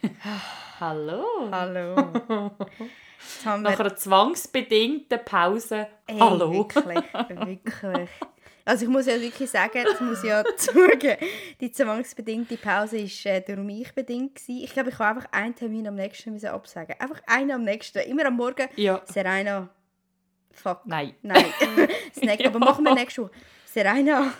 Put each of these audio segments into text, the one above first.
Hallo. Hallo. Jetzt haben Nach wir... einer zwangsbedingten Pause. Ey, Hallo. wirklich. Also ich muss ja wirklich sagen, das muss ich ja zugeben, die zwangsbedingte Pause war durch mich bedingt gewesen. Ich glaube, ich habe einfach einen Termin am nächsten müssen absagen. Einfach einen am nächsten. Immer am Morgen. Ja. Serena. Fuck. Nein. Snack, Ja. aber machen wir nächste Woche. Serena.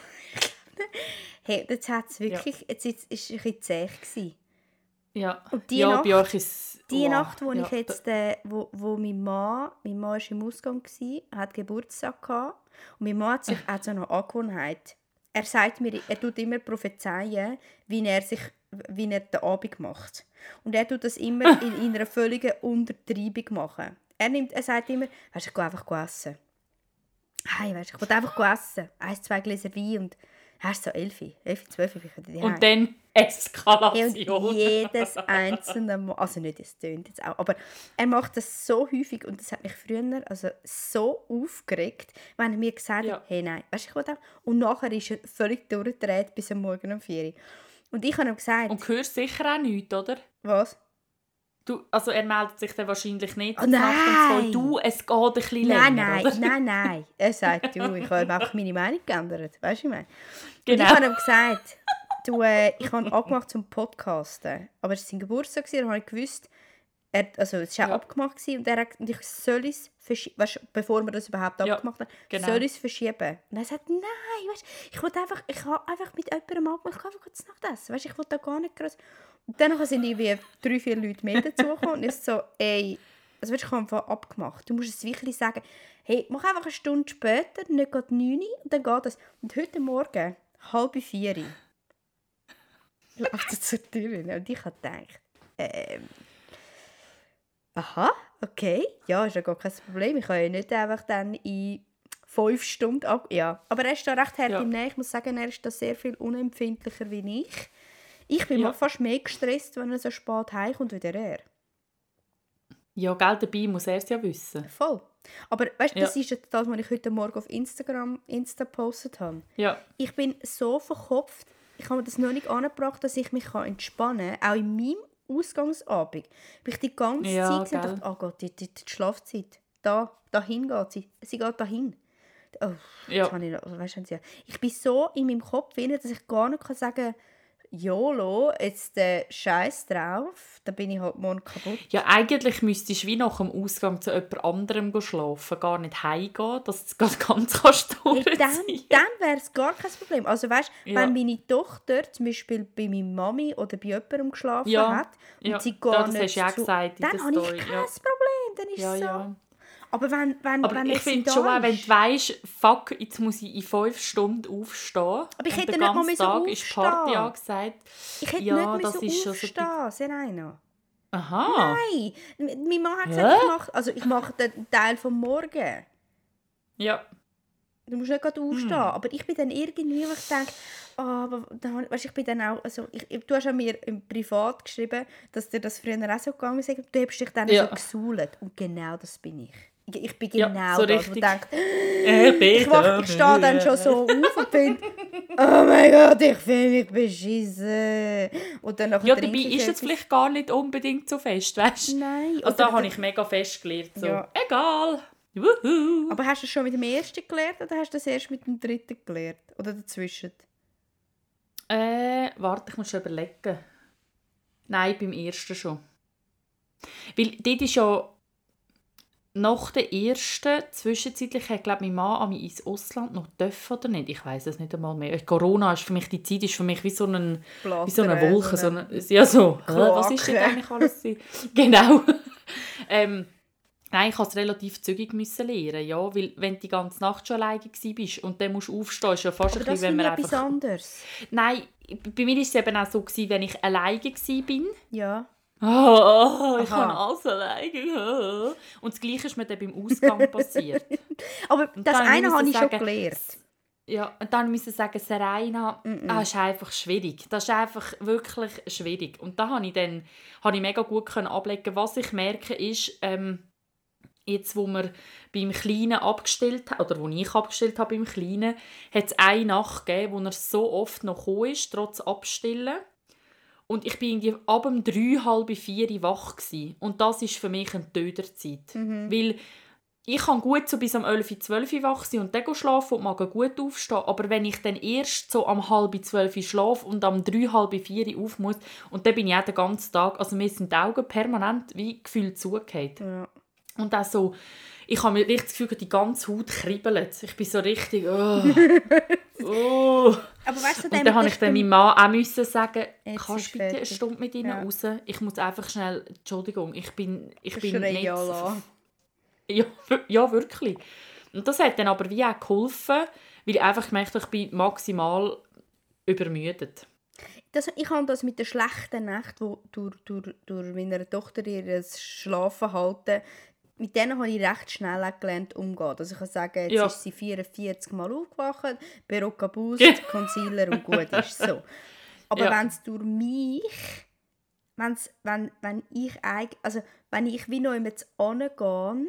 Hey, jetzt hat es wirklich... Jetzt ist es ein bisschen zäh gewesen. Ja. Und die Ja, Nacht, bei euch ist die wow. Nacht, wo Ja, ich jetzt, wo mein Mann war im Ausgang, hat Geburtstag gehabt. Und mein Mann hat sich auch so eine Angewohnheit. Er sagt mir, er tut immer prophezeien, wie er den Abend macht. Und er tut das immer in einer völligen Untertreibung machen. Er sagt immer, weißt, ich gehe einfach essen. Hey, weißt, ich will einfach essen. 1, 2 Gläser Wein und hast so 11, 12, ich könnte die und dann Eskalation. Hey, und jedes einzelne Mal, also nicht, es tönt jetzt auch, aber er macht das so häufig und das hat mich früher also so aufgeregt, wenn er mir gesagt hat, hey nein, weißt du, ich will auch. Und nachher ist er völlig durchgedreht bis am Morgen um 4 Uhr. Und ich habe ihm gesagt... Und du hörst sicher auch nichts, oder? Was? Also er meldet sich dann wahrscheinlich nicht Oh, Nacht um 2. nein! Du, es geht ein bisschen länger, oder? Nein. Er sagt, du, ich habe einfach meine Meinung geändert. Weißt du, ich meine? Genau. Und ich habe ihm gesagt, du, ich habe angemacht zum Podcasten. Aber es war sein Geburtstag und habe ich gewusst, es war auch abgemacht und ich soll es verschieben, weißt, bevor wir das überhaupt abgemacht haben, soll ich es verschieben. Und er sagt, nein, weißt, ich habe einfach mit jemandem abgemacht, ich kann einfach kurz Nacht essen, weißt, ich will da gar nicht groß. Und dann sind irgendwie 3-4 Leute mehr dazugekommen und ich so, ey, also ich habe einfach abgemacht. Du musst es wirklich sagen, hey, mach einfach eine Stunde später, nicht gerade 9 Uhr und dann geht das. Und heute Morgen, 3:30 Uhr, läuft er zur Tür rein und ich habe gedacht, aha, okay, ja, ist ja gar kein Problem. Ich kann ja nicht einfach dann in 5 Stunden ab... Ja, aber er ist da recht hart im Nähe. Ich muss sagen, er ist da sehr viel unempfindlicher wie ich. Ich bin fast mehr gestresst, wenn er so spät heimkommt, wie er. Ja, gell, dabei muss er es ja wissen. Voll. Aber weißt du, das ist jetzt das, was ich heute Morgen auf Insta gepostet habe. Ja. Ich bin so verkopft, ich habe mir das noch nicht angebracht, dass ich mich entspannen kann. Auch in meinem Ausgangsabend bin ich die ganze Zeit gesehen und dachte, oh Gott, die Schlafzeit, dahin geht sie. Sie geht dahin. Oh, ich bin so in meinem Kopf drin, dass ich gar nicht sagen kann, YOLO, jetzt Scheiß drauf, dann bin ich halt morgen kaputt. Ja, eigentlich müsstest du wie nach dem Ausgang zu jemand anderem schlafen, gar nicht heimgehen, dass du es ganz durchziehen. Dann wäre es gar kein Problem. Also weißt, wenn meine Tochter zum Beispiel bei meiner Mami oder bei jemandem geschlafen hat und sie gar das nicht hast du gesagt in dann der habe Story. ich kein Problem, dann ist es so. Ja. Aber wenn ich finde schon, wenn du weisst, fuck, jetzt muss ich in 5 Stunden aufstehen. Aber ich hätte den nicht mal ganzen Tag aufstehen. ist Party angesagt. Ich hätte nicht aufstehen, Serena. Aha. Nein, mein Mann hat gesagt, ich mache den Teil vom Morgen. Ja. Du musst nicht gerade aufstehen. Aber ich bin dann irgendwie, weil ich denke, ich bin dann auch, also du hast ja mir im Privat geschrieben, dass dir das früher auch so gegangen ist. Du hast dich dann so gesuhlt. Und genau das bin ich. Ich bin genau so das, wo ich denke, ich stehe dann schon so auf und bin, oh mein Gott, ich fühle mich beschissen. Und dann dabei ist es vielleicht gar nicht unbedingt so fest, weißt du? Nein. Also da habe ich mega fest gelernt. So. Ja. Egal. Wuhu. Aber hast du es schon mit dem ersten gelernt oder hast du das erst mit dem dritten gelernt? Oder dazwischen? Warte, ich muss schon überlegen. Nein, beim ersten schon. Weil dort ist ja nach der ersten, zwischenzeitlich hat, glaube ich, mein Mann an mich ins Ausland noch dürfen oder nicht. Ich weiss es nicht einmal mehr. Corona ist für mich, die Zeit ist für mich wie so eine Wolke. Was ist denn eigentlich alles? Genau. Nein, ich musste es relativ zügig lernen, ja, weil wenn du die ganze Nacht schon alleine warst und dann musst du aufstehen, ist ja fast aber ein bisschen, wenn man etwas anderes. Nein, bei mir war es eben auch so, wenn ich alleine war. Ja. Ich kann alles alleine. Und das Gleiche ist mir dann beim Ausgang passiert. Aber das eine habe ich schon gelernt. Ja, und dann musste ich sagen, Serena, das ist einfach schwierig. Das ist einfach wirklich schwierig. Und da habe ich mega gut ablegen. Was ich merke ist, jetzt, wo wir beim Kleinen abgestellt haben, oder wo ich abgestellt habe beim Kleinen, hat es eine Nacht gegeben, wo er so oft noch gekommen ist, trotz Abstillen. Und ich bin irgendwie ab um 3, halb 4 wach gewesen. Und das ist für mich eine Töterzeit. Weil ich kann gut so bis um 11, 12 wach sein und dann schlafen und mag gut aufstehen. Aber wenn ich dann erst so am halb 12 schlafe und am 3, halb 4 auf muss, und dann bin ich auch den ganzen Tag, also mir sind die Augen permanent wie gefühlt zugefallen. Ja. Und auch so, ich habe mir richtig das Gefühl, die ganze Haut kribbelt. Ich bin so richtig, oh. Aber weißt du, und dann habe ich dann meinem Mann auch müssen sagen, Jetzt kannst ist du bitte eine fertig. Stunde mit ihnen Ja. raus? Ich muss einfach schnell, Entschuldigung, ich bin Schrei nicht... Allah. Ja, wirklich. Und das hat dann aber wie auch geholfen, weil ich einfach gemerkt habe, ich bin maximal übermüdet. Ich habe das mit der schlechten Nacht, die durch meiner Tochter ihr Schlafen halten, mit denen habe ich recht schnell auch gelernt umzugehen. Also ich kann sagen, jetzt ist sie 44 Mal aufgewacht, Berocca Boost, Concealer und gut ist so. Aber wenn es durch mich, wenn ich wie noch jemand angehe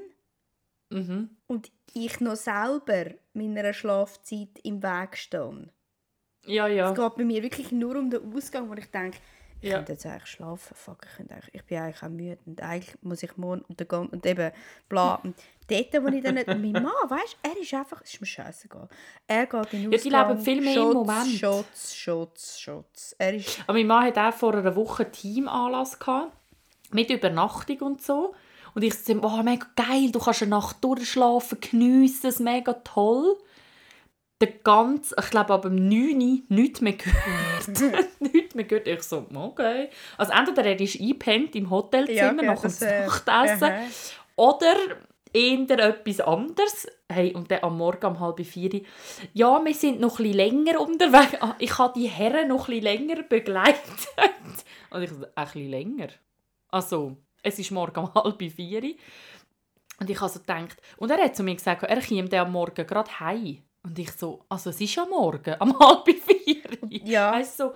und ich noch selber meiner Schlafzeit im Weg stehe. Ja. Es geht bei mir wirklich nur um den Ausgang, wo ich denke, ich könnte jetzt eigentlich schlafen, ich bin eigentlich auch müde und eigentlich muss ich morgen und eben bla. Und dort, wo ich dann nicht... Und mein Mann, weißt du, er ist einfach... Es ist mir scheißegal. Er geht in den Ausgang, die leben viel mehr im Moment. Shots. Er ist... Aber mein Mann hatte auch vor einer Woche einen Teamanlass gehabt, mit Übernachtung und so. Und ich dachte, oh, mega geil, du kannst eine Nacht durchschlafen, geniessen, das ist mega toll. Ich glaube, ab dem 9 Uhr nichts mehr gehört. Nichts mehr gehört. Ich so, okay. Also entweder er ist eingepennt im Hotelzimmer nach dem Nachtessen oder eher etwas anderes. Hey, und dann am Morgen um 3:30. Ja, wir sind noch etwas länger unterwegs. Ich habe die Herren noch etwas länger begleitet. Und ich so, ein bisschen länger? Also, es ist morgen um 3:30. Und ich habe so gedacht, und er hat zu mir gesagt, er käme dann am Morgen gerade heim. Und ich so, also es ist ja morgen, um 3:30. Ja. Weißt du,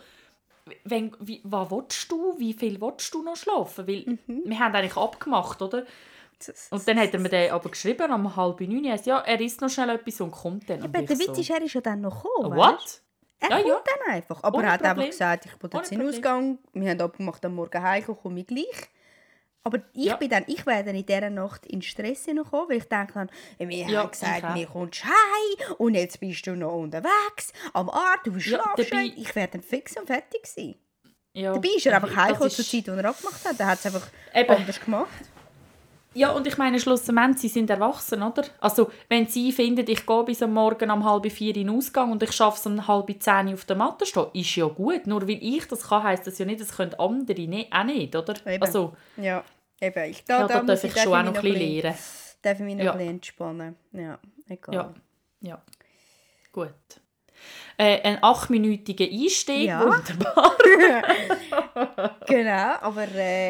was willst du? Wie viel willst du noch schlafen? Weil wir haben eigentlich abgemacht, oder? Und dann hat er mir dann aber geschrieben, um 8:30, ja, er isst noch schnell etwas und kommt dann. Ja, aber der Witz ist, er ist ja dann noch gekommen, What? Er kommt dann einfach. Aber Ohne er hat einfach Problem. gesagt, ich will jetzt in den Ausgang. Wir haben abgemacht, am Morgen heimkommen, komme ich gleich. Aber ich wäre dann in dieser Nacht in Stress hineingekommen, weil ich denke, wir haben gesagt, mir kommst heim und jetzt bist du noch unterwegs, am Abend, du schlafst schon. Ich wäre dann fix und fertig gewesen. Ja. Dabei ist er einfach heimgekommen zur Zeit, die er abgemacht hat. Er hat es einfach anders gemacht. Ja, und ich meine, schlussendlich, sie sind erwachsen, oder? Also, wenn sie finden, ich gehe bis am Morgen um 3:30 in den Ausgang und ich schaffe es um 9:30 auf der Matte stehen, ist ja gut. Nur weil ich das kann, heisst das ja nicht, das können andere auch nicht, oder? Eben. Also, ja, eben. Da darf ich schon auch noch ein bisschen lernen. Darf ich mich noch ein bisschen entspannen. Ja, egal. Ja. Gut. Ein 8-minütiger Einstieg, wunderbar. Genau, aber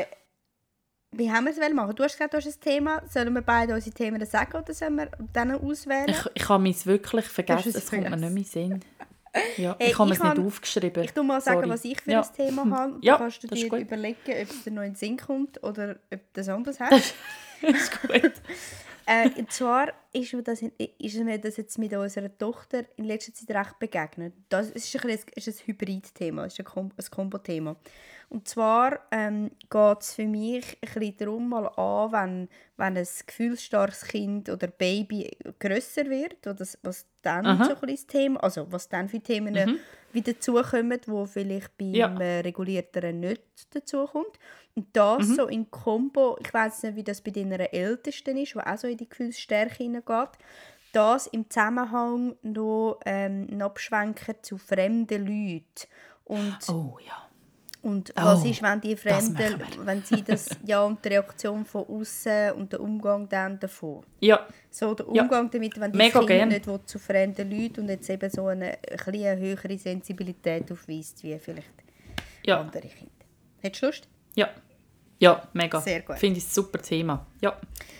wie haben wir es machen? Du hast gesagt, du hast ein Thema. Sollen wir beide unsere Themen sagen oder sollen wir dann auswählen? Ich habe mich wirklich vergessen, es kommt mir nicht mehr in den Sinn. Ja, ich habe es nicht aufgeschrieben. Ich tue mal sagen, was ich für ein Thema habe. Und ja, kannst du dir überlegen, ob es dir noch in den Sinn kommt oder ob du das anders hast. Das ist gut. Und zwar ist mir das jetzt mit unserer Tochter in letzter Zeit recht begegnet. Das ist ein Hybrid-Thema, ist ein Kombo-Thema. Und zwar geht es für mich ein bisschen darum, mal an, wenn ein gefühlsstarkes Kind oder Baby grösser wird, was dann so ein bisschen Thema, also was dann für Themen wieder dazukommen, die vielleicht beim Regulierteren nicht dazukommt. Und das so in Kombo, ich weiss nicht, wie das bei deiner Ältesten ist, die auch so in die Gefühlsstärke hineingeht, das im Zusammenhang noch abschwenken zu fremden Leuten. Und Und was ist, wenn die Fremden, wenn sie das, und die Reaktion von außen und der Umgang dann davon? Ja. So der Umgang damit, wenn die Kinder nicht zu fremden Leuten und jetzt eben so eine höhere Sensibilität aufweist, wie vielleicht andere Kinder. Hättest du Lust? Ja, mega. Sehr gut. Finde ich ein super Thema. Ja.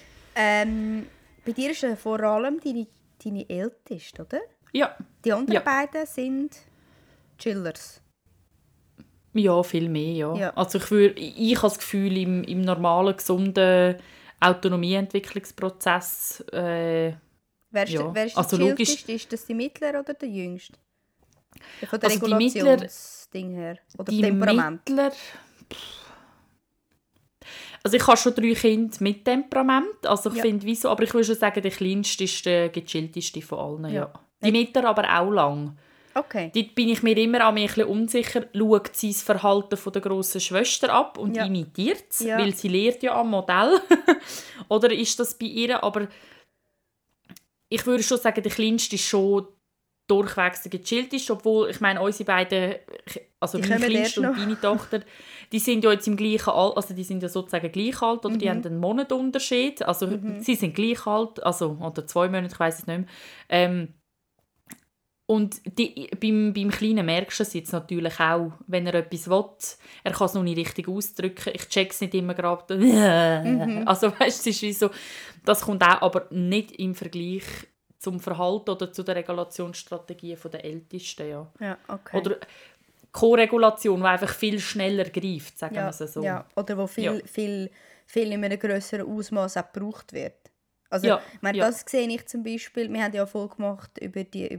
Bei dir ist vor allem deine Älteste, oder? Ja. Die anderen beiden sind Chillers. Ja, viel mehr, ja. Also ich habe das Gefühl, im normalen, gesunden Autonomieentwicklungsprozess Wer ist also der Chillteste? Ist das die Mittlere oder der Jüngste? Von der Also Regulationsding her. Oder die Temperament. Mittler... Also ich habe schon 3 Kinder mit Temperament, also ich finde, wieso, aber ich würde schon sagen, der kleinste ist der gechillteste von allen, ja. Die Mittler aber auch lang. Okay. Dort bin ich mir immer ein bisschen unsicher, schaut sie das Verhalten von der grossen Schwester ab und imitiert es, weil sie lernt ja am Modell. Oder ist das bei ihr, aber ich würde schon sagen, der kleinste ist schon durchwegs der gechillteste, obwohl, ich meine, unsere beiden, also meine Kleinste und deine Tochter, die sind ja jetzt im gleichen Alter, also die sind ja sozusagen gleich alt, oder die haben einen Monatunterschied, also sie sind gleich alt, also, oder 2 Monate, ich weiss es nicht mehr. Und beim Kleinen merkst du es jetzt natürlich auch, wenn er etwas will, er kann es noch nicht richtig ausdrücken, ich check es nicht immer gerade, also weißt, es ist wie so, das kommt auch, aber nicht im Vergleich zum Verhalten oder zu der Regulationsstrategie der Ältesten, ja. Ja, okay. Oder Koregulation, die einfach viel schneller greift, sagen wir es so. Ja, oder wo viel in einem grösseren Ausmaß auch gebraucht wird. Also, ich meine, das sehe ich zum Beispiel, wir haben ja eine Folge gemacht über die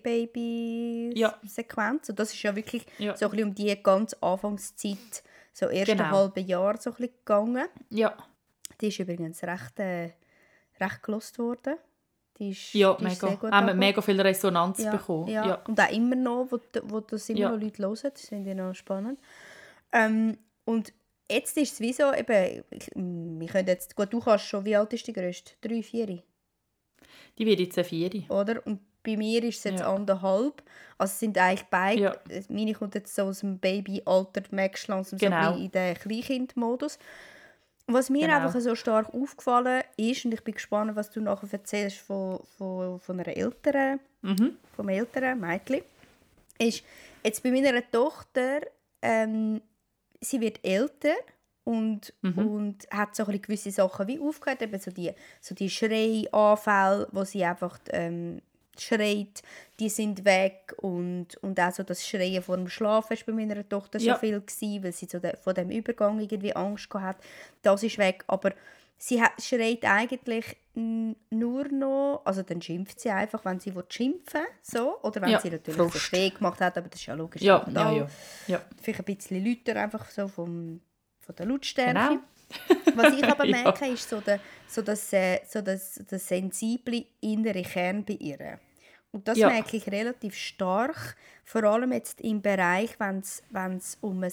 Schrei-Baby-Sequenz. Und das ist ja wirklich so ein bisschen um die ganz Anfangszeit, so erste halbe Jahr so ein bisschen gegangen. Ja. Die ist übrigens recht gelost worden. Die ist mega. Sehr gut haben wir mega viel Resonanz bekommen. Ja. Und auch immer noch, wo das immer noch Leute hören. Das finde ich noch spannend. Und jetzt ist es wie so, eben, wir können jetzt, gut, du kannst schon, wie alt ist die grösste? 3, 4? Die wird jetzt 4. Oder? Und bei mir ist es jetzt 1,5. Also es sind eigentlich beide, meine kommt jetzt so aus dem Baby-Alter, merkst du langsam so in den Kleinkind-Modus. Was mir einfach so stark aufgefallen ist, und ich bin gespannt, was du nachher erzählst von einer älteren, vom älteren Mädchen, ist, jetzt bei meiner Tochter, sie wird älter und hat so ein gewisse Sachen wie aufgehört, eben so die Schreianfälle, wo sie einfach schreit, die sind weg und auch so das Schreien vor dem Schlafen war bei meiner Tochter so viel gewesen, weil sie von dem Übergang irgendwie Angst hatte. Das ist weg, aber sie schreit eigentlich nur noch, also dann schimpft sie einfach, wenn sie schimpfen will, so, oder wenn sie natürlich so Spee gemacht hat, aber das ist ja logisch. Ja. Vielleicht ein bisschen lauter, einfach so von der Lautstärke. Genau. Was ich aber merke, ist das sensible innere Kern bei ihr. Und das merke ich relativ stark, vor allem jetzt im Bereich, wenn es um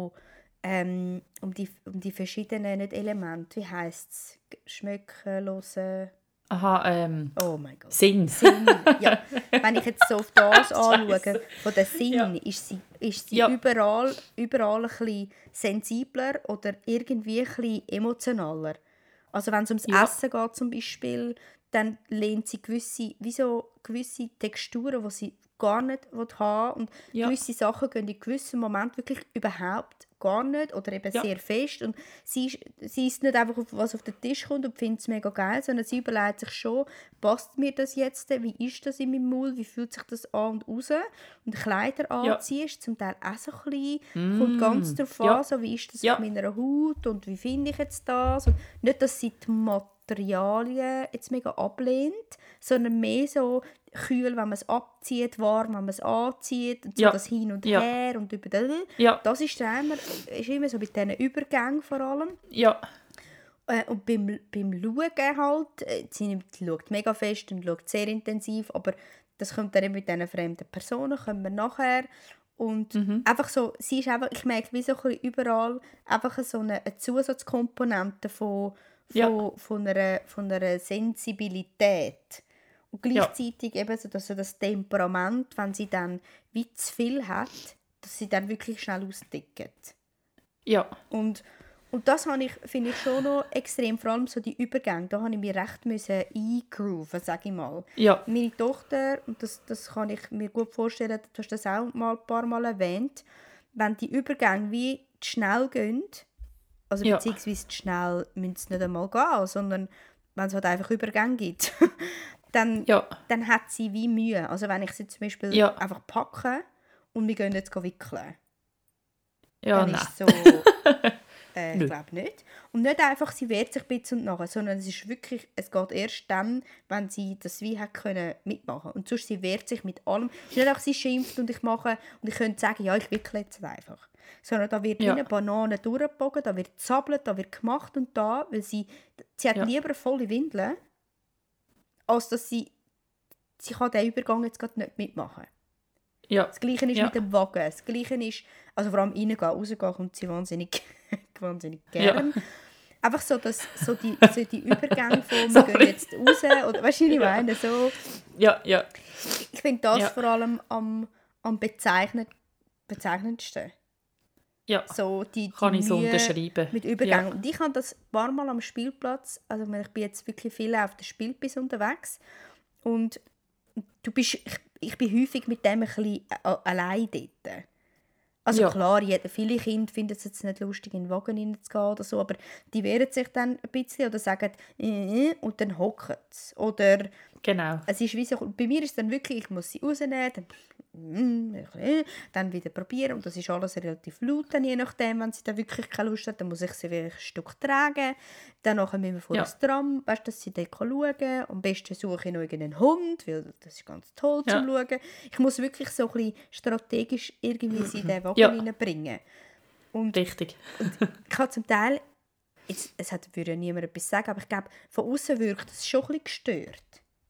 die verschiedenen nicht Elemente, wie heisst es, schmecken, hören. Aha, oh mein Gott. Sinn. Ja. Wenn ich jetzt so auf das anschaue, von den Sinn, ist sie überall ein bisschen sensibler oder irgendwie ein bisschen emotionaler. Also wenn es ums Essen geht zum Beispiel, dann lehnt sie gewisse Texturen, die sie gar nicht haben will. Und gewisse Sachen gehen in gewissen Momenten wirklich überhaupt gar nicht oder eben sehr fest. Und sie isst nicht einfach, was auf den Tisch kommt und findet es mega geil, sondern sie überlegt sich schon, passt mir das jetzt, wie ist das in meinem Mund, wie fühlt sich das an und raus. Und Kleider anziehen ist zum Teil auch so ein bisschen, kommt ganz darauf an, so, wie ist das auf meiner Haut und wie finde ich jetzt das. Und nicht, dass sie die Materialien jetzt mega ablehnt, sondern mehr so kühl, wenn man es abzieht, warm, wenn man es anzieht, und so das Hin und Her und über das. Das ist immer so bei diesen Übergängen vor allem. Ja. Und beim Schauen halt, sie schaut mega fest und schaut sehr intensiv, aber das kommt dann eben mit diesen fremden Personen, kommen wir nachher. Und einfach so, sie ist einfach, ich merke wie so ein bisschen überall einfach so eine Zusatzkomponente von einer Sensibilität. Und gleichzeitig eben so, dass das Temperament, wenn sie dann wie zu viel hat, dass sie dann wirklich schnell austickt. Ja. Und das finde ich schon noch extrem, vor allem so die Übergänge, da habe ich mich recht eingrooven, sage ich mal. Ja. Meine Tochter, und das kann ich mir gut vorstellen, du hast das auch ein paar Mal erwähnt, wenn die Übergänge wie zu schnell gehen, also beziehungsweise zu schnell müssen sie nicht einmal gehen, sondern wenn es halt einfach Übergänge gibt, dann hat sie wie Mühe. Also wenn ich sie zum Beispiel einfach packe und wir gehen jetzt wickeln, dann ist so... Nö. Ich glaube nicht. Und nicht einfach, sie wehrt sich ein bisschen und nachher, sondern es ist wirklich, es geht erst dann, wenn sie das wie hat können mitmachen. Und sonst, sie wehrt sich mit allem. Es ist nicht einfach, sie schimpft und ich mache, und ich könnte sagen, ja, ich wickle jetzt einfach. Sondern da wird wie Ja. eine Banane durchgebogen, da wird gezappelt, da wird gemacht und da, weil sie hat Ja. lieber volle Windeln, als dass sie kann den Übergang jetzt gerade nicht mitmachen. Ja. Das Gleiche ist Ja. mit dem Wagen. Das Gleiche ist, also vor allem reingehen, rausgehen kommt sie wahnsinnig gern. Einfach so, so die Übergänge von, wir gehen jetzt raus, oder weißt du, wie ich meine? So, Ja. ich finde das Ja. vor allem am bezeichnendsten. Ja. So die Kann ich so Mühe unterschreiben. mit Übergängen. Ja. Und ich habe das ein paar Mal am Spielplatz, also ich bin jetzt wirklich viel auf der Spielpiste unterwegs und ich bin häufig mit dem ein bisschen allein dort. Also Ja. klar, viele Kinder finden es jetzt nicht lustig, in den Wagen reinzugehen oder so, aber die wehren sich dann ein bisschen oder sagen und dann hocken sie. Oder Genau. es ist wie so, bei mir ist es dann wirklich, ich muss sie rausnehmen, dann wieder probieren und das ist alles relativ laut, dann, je nachdem, wenn sie dann wirklich keine Lust hat, dann muss ich sie wirklich ein Stück tragen, dann müssen wir vor das Tram, weißt, dass sie dort schauen kann. Am besten suche ich noch irgendeinen Hund, weil das ist ganz toll zum Schauen. Ich muss wirklich so ein bisschen strategisch irgendwie sie in den Wagen reinbringen. Und Richtig. ich habe zum Teil, würde ja niemand etwas sagen, aber ich glaube, von außen wirkt es schon ein bisschen gestört.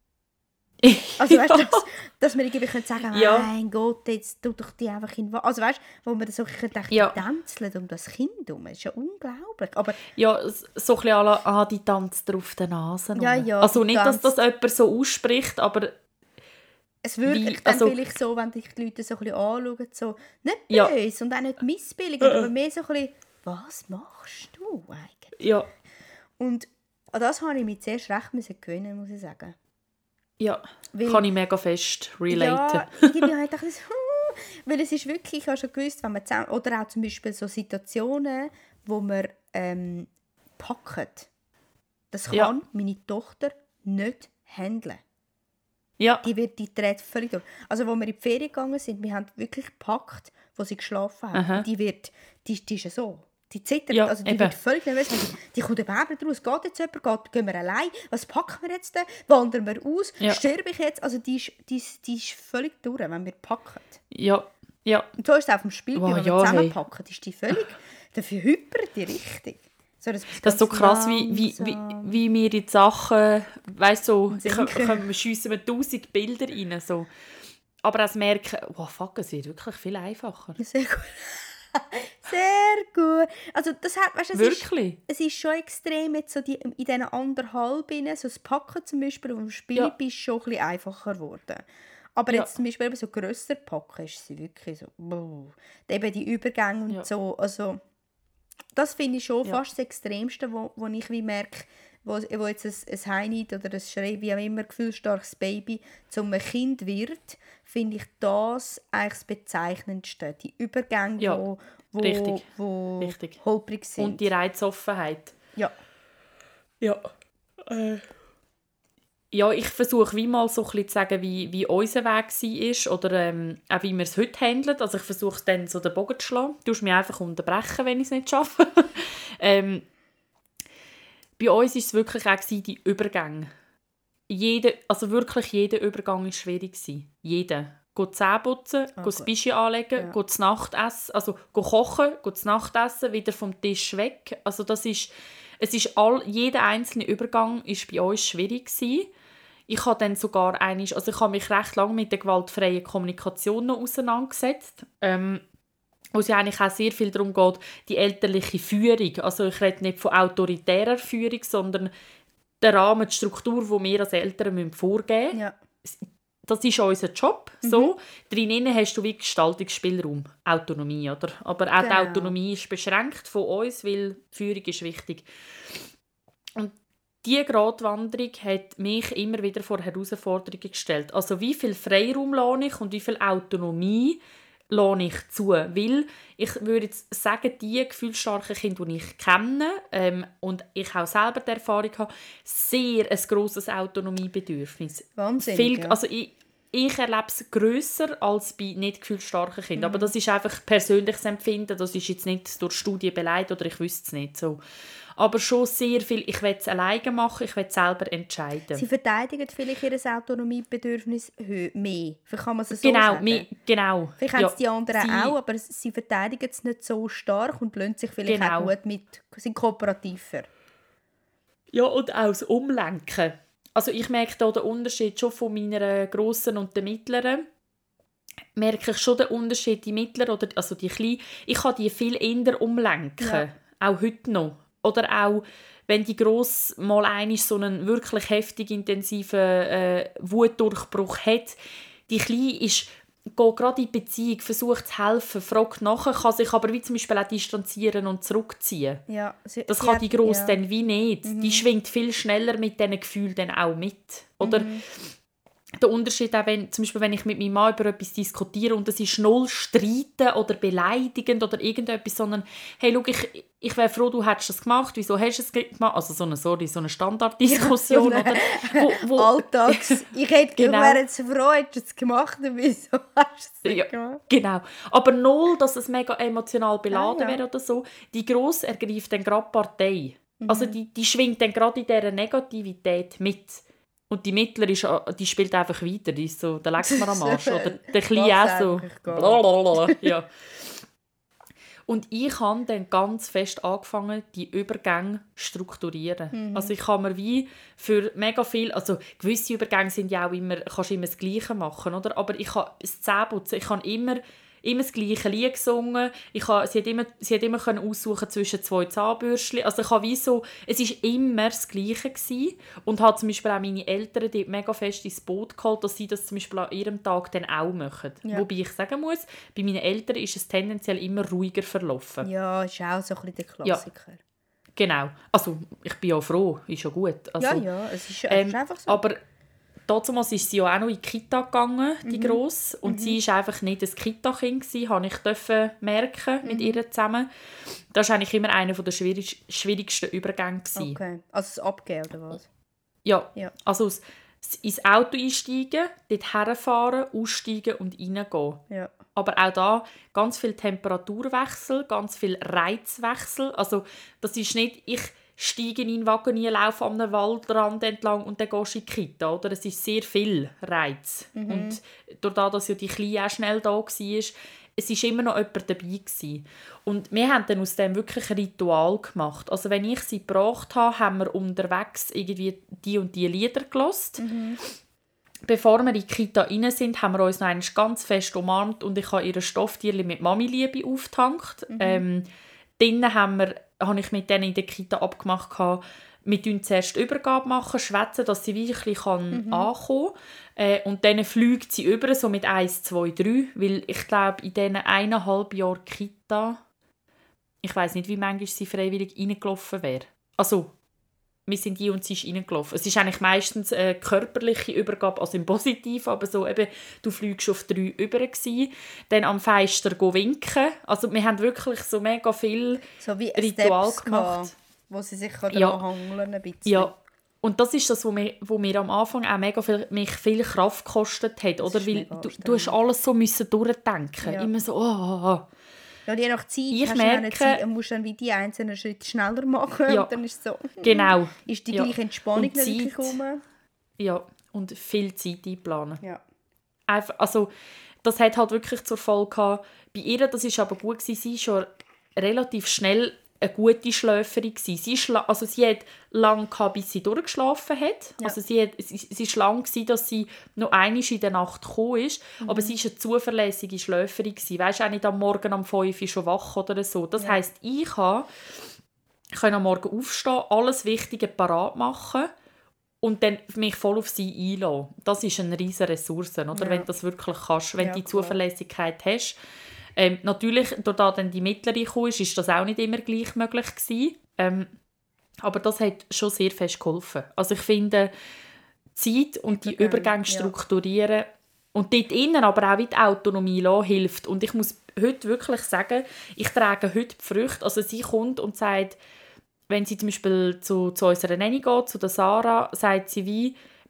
Also weißt du, dass wir irgendwie sagen können, mein Gott, jetzt tu doch die einfach in den also weißt du, wo man so tänzeln um das Kind herum, das ist ja unglaublich. Aber ja, so ein bisschen à la, die tanzt auf der Nase. Ja, also nicht, dass das jemand so ausspricht, aber es wirkt dann vielleicht so, wenn dich die Leute so ein bisschen anschauen, so nicht böse und auch nicht missbilligend, aber mehr so ein bisschen, was machst du eigentlich? Ja. Und an das habe ich mich zuerst recht gewöhnen, muss ich sagen. Ja, kann ich mega fest relaten. Ja, irgendwie habe ich gedacht, weil es ist wirklich, ich habe schon gewusst, wenn man zusammen, oder auch zum Beispiel so Situationen, wo man packen. Das kann meine Tochter nicht handeln. Ja. Die dreht völlig durch. Also, als wir in die Ferien gegangen sind, wir haben wirklich gepackt, wo sie geschlafen hat. Die ist ja so. Die zittert, also die wird völlig nervös. Die kommt überhaupt nicht raus. Geht jetzt jemand? Gehen wir allein? Was packen wir jetzt denn? Wandern wir aus? Sterbe ich jetzt? Also die ist völlig durch, wenn wir packen. Ja. Und so ist es auf dem Spiel, wenn wir zusammenpacken, ist die völlig, dafür hypert die richtig. So, das ist so krass, wie wir die Sachen, weißt du, wir schiessen mit 1000 Bilder rein. So. Aber auch merken, oh fuck, es wird wirklich viel einfacher. Sehr gut. Sehr gut. Also das hat, weißt, wirklich? Es ist schon extrem jetzt so in diesen 1,5, so das Packen zum Beispiel auf dem Spiel ist schon ein bisschen einfacher geworden. Aber jetzt zum Beispiel eben so grösser packen ist sie wirklich so, eben die Übergänge und so, also das finde ich schon fast das Extremste, wo ich wie merke, wo jetzt ein Heinit oder ein Schrei, wie auch immer, gefühlsstarkes Baby zum Kind wird, finde ich das eigentlich das Bezeichnendste. Die Übergänge, wo richtig. holprig sind. Und die Reizoffenheit. Ja. Ja. Ja, ich versuche wie mal so ein bisschen zu sagen, wie unser Weg war oder auch wie wir es heute handeln. Also ich versuche dann so den Bogen zu schlagen. Du musst mich einfach unterbrechen, wenn ich es nicht schaffe. Bei uns war es wirklich auch die Übergänge. Also wirklich jeder Übergang war schwierig. Jeder. Geht Zähne putzen, geht das Bischi anlegen, geht das Nachtessen, also geht kochen, geht das Nachtessen, wieder vom Tisch weg. Also jeder einzelne Übergang war bei uns schwierig gewesen. Ich habe dann sogar ich habe mich recht lange mit der gewaltfreien Kommunikation noch auseinandergesetzt. Wo es ja eigentlich auch sehr viel darum geht, die elterliche Führung. Also ich rede nicht von autoritärer Führung, sondern der Rahmen, die Struktur, die wir als Eltern vorgeben müssen. Ja. Das ist unser Job. So. Drinnen hast du wie Gestaltungsspielraum, Autonomie. Oder? Aber auch die Autonomie ist beschränkt von uns, weil Führung ist wichtig. Und diese Gratwanderung hat mich immer wieder vor Herausforderungen gestellt. Also wie viel Freiraum lasse ich und wie viel Autonomie lasse ich zu. Weil ich würde jetzt sagen, die gefühlsstarken Kinder, die ich kenne und ich auch selber die Erfahrung habe, sehr ein grosses Autonomiebedürfnis. Wahnsinnig, Also ich erlebe es grösser als bei nicht gefühlsstarken Kindern. Aber das ist einfach persönliches Empfinden. Das ist jetzt nicht durch Studien beleidigt oder ich wüsste es nicht so. Aber schon sehr viel, ich will es alleine machen, ich will es selber entscheiden. Sie verteidigen vielleicht ihr Autonomiebedürfnis mehr. Vielleicht kann man es so Genau, sagen. genau. Vielleicht haben es die anderen auch, aber sie verteidigen es nicht so stark und lassen sich vielleicht auch gut sind kooperativer. Ja, und auch das Umlenken. Also ich merke da den Unterschied schon von meiner Grossen und der Mittleren. Merke ich schon den Unterschied, die Mittleren, also die Kleinen, ich kann die viel eher umlenken. Auch heute noch. Oder auch, wenn die Grosse mal einmal so einen wirklich heftig intensiven Wutdurchbruch hat. Die Kleine geht gerade in die Beziehung, versucht zu helfen, fragt nachher, kann sich aber wie zum Beispiel auch distanzieren und zurückziehen. Ja, das kann die Grosse dann wie nicht. Die schwingt viel schneller mit diesen Gefühlen dann auch mit. Oder der Unterschied auch, zum Beispiel, wenn ich mit meinem Mann über etwas diskutiere und es ist null streiten oder beleidigend oder irgendetwas, sondern hey, schau, ich wäre froh, du hättest das gemacht, wieso hast du es gemacht? Also so eine Standarddiskussion. Ja, wo Alltags. Ich wäre jetzt froh, hättest du es gemacht, wieso hast du es nicht gemacht? Genau. Aber null, dass es mega emotional beladen wäre oder so. Die Grosse ergreift dann gerade Partei. Also die schwingt dann gerade in dieser Negativität mit. Und die Mittlere die spielt einfach weiter. Die ist so, da legt man am Arsch. Oder der Kleine auch so. Blablabla. Ja. Und ich habe dann ganz fest angefangen, die Übergänge zu strukturieren. Also ich habe mir wie für mega viel, also gewisse Übergänge sind ja auch immer, kannst immer das Gleiche machen, oder? Aber ich habe das Zähneputzen, ich habe immer das gleiche Lied gesungen. Sie hat immer können aussuchen zwischen 2 Zahnbürstchen. Also ich habe wie so, es war immer das Gleiche gewesen. Und habe zum Beispiel auch meine Eltern die mega fest ins Boot geholt, dass sie das zum Beispiel an ihrem Tag dann auch machen. Ja. Wobei ich sagen muss, bei meinen Eltern ist es tendenziell immer ruhiger verlaufen. Ja, ist auch so ein bisschen der Klassiker. Ja. Genau. Also ich bin ja froh, ist ja gut. Also, ja, es ist einfach so. Aber damals ist sie ja auch noch in die Kita gegangen, die Grosse. Und sie war einfach nicht ein Kita-Kind, durfte ich merken mit ihr zusammen. Das war eigentlich immer einer der schwierigsten Übergänge. Okay, also das Abgehen oder was? Ja. Also ins Auto einsteigen, dort herfahren, aussteigen und reingehen. Ja. Aber auch da ganz viel Temperaturwechsel, ganz viel Reizwechsel. Also das ist nicht, ich steige in einen Wagen, laufe an einem Waldrand entlang und dann gehst du in die Kita. Oder? Es ist sehr viel Reiz. Und dadurch, dass ja die Kleine auch schnell da war, es war immer noch jemand dabei gewesen. Und wir haben dann aus dem wirklich ein Ritual gemacht. Also wenn ich sie gebracht habe, haben wir unterwegs irgendwie die und die Lieder gehört. Bevor wir in die Kita rein sind, haben wir uns noch einmal ganz fest umarmt und ich habe ihre Stofftierchen mit Mami-Liebe aufgetankt. Drinnen habe ich mit denen in der Kita abgemacht, wir zuerst Übergabe machen, schwätzen, dass sie wirklich ankommen kann. Und dann fliegt sie über, so mit 1, 2, 3. Weil ich glaube, in diesen 1,5 Jahren Kita, ich weiss nicht, wie manchmal sie freiwillig reingelaufen wäre. Also, wir sind und sie ist reingelaufen. Es ist eigentlich meistens eine körperliche Übergabe, also im Positiven, aber so eben, du fliegst auf 3 über gewesen, dann am Fenster winken. Also wir haben wirklich so mega viel so wie Ritual Steps gemacht. Wo sie sich daran hangeln ein bisschen. Ja, und das ist das, wo mir am Anfang auch mega viel Kraft gekostet hat, oder? Weil du hast alles so müssen durchdenken. Ja. Immer so, Ja, je nach Zeit musst du dann wie die einzelnen Schritte schneller machen. Ja, und dann ist so, genau. Ist die gleiche Entspannung nicht wirklich gekommen. Ja, und viel Zeit einplanen. Ja. Einfach, also, das hat halt wirklich zur Folge gehabt. Bei ihr, das war aber gut, sie war schon relativ schnell eine gute Schläferin. Sie hat lange gehabt, bis sie durchgeschlafen hat. Ja. Also sie war lange, dass sie noch einmal in der Nacht gekommen ist. Aber sie war eine zuverlässige Schläferin. Weisst du, auch nicht am Morgen um 5 Uhr schon wach oder so. Das heisst, ich konnte am Morgen aufstehen, alles Wichtige parat machen und dann mich voll auf sie einlassen. Das ist eine riesige Ressource, oder? Ja. Wenn du das wirklich kannst, wenn du die Zuverlässigkeit hast. Natürlich, da dann die Mittlere kam, ist das auch nicht immer gleich möglich gewesen. Aber das hat schon sehr fest geholfen. Also ich finde, Zeit und die Übergänge strukturieren und dort innen aber auch die Autonomie lassen, hilft. Und ich muss heute wirklich sagen, ich trage heute die Früchte. Also sie kommt und sagt, wenn sie zum Beispiel zu unserer Nanny geht, zu der Sarah, sagt sie wie,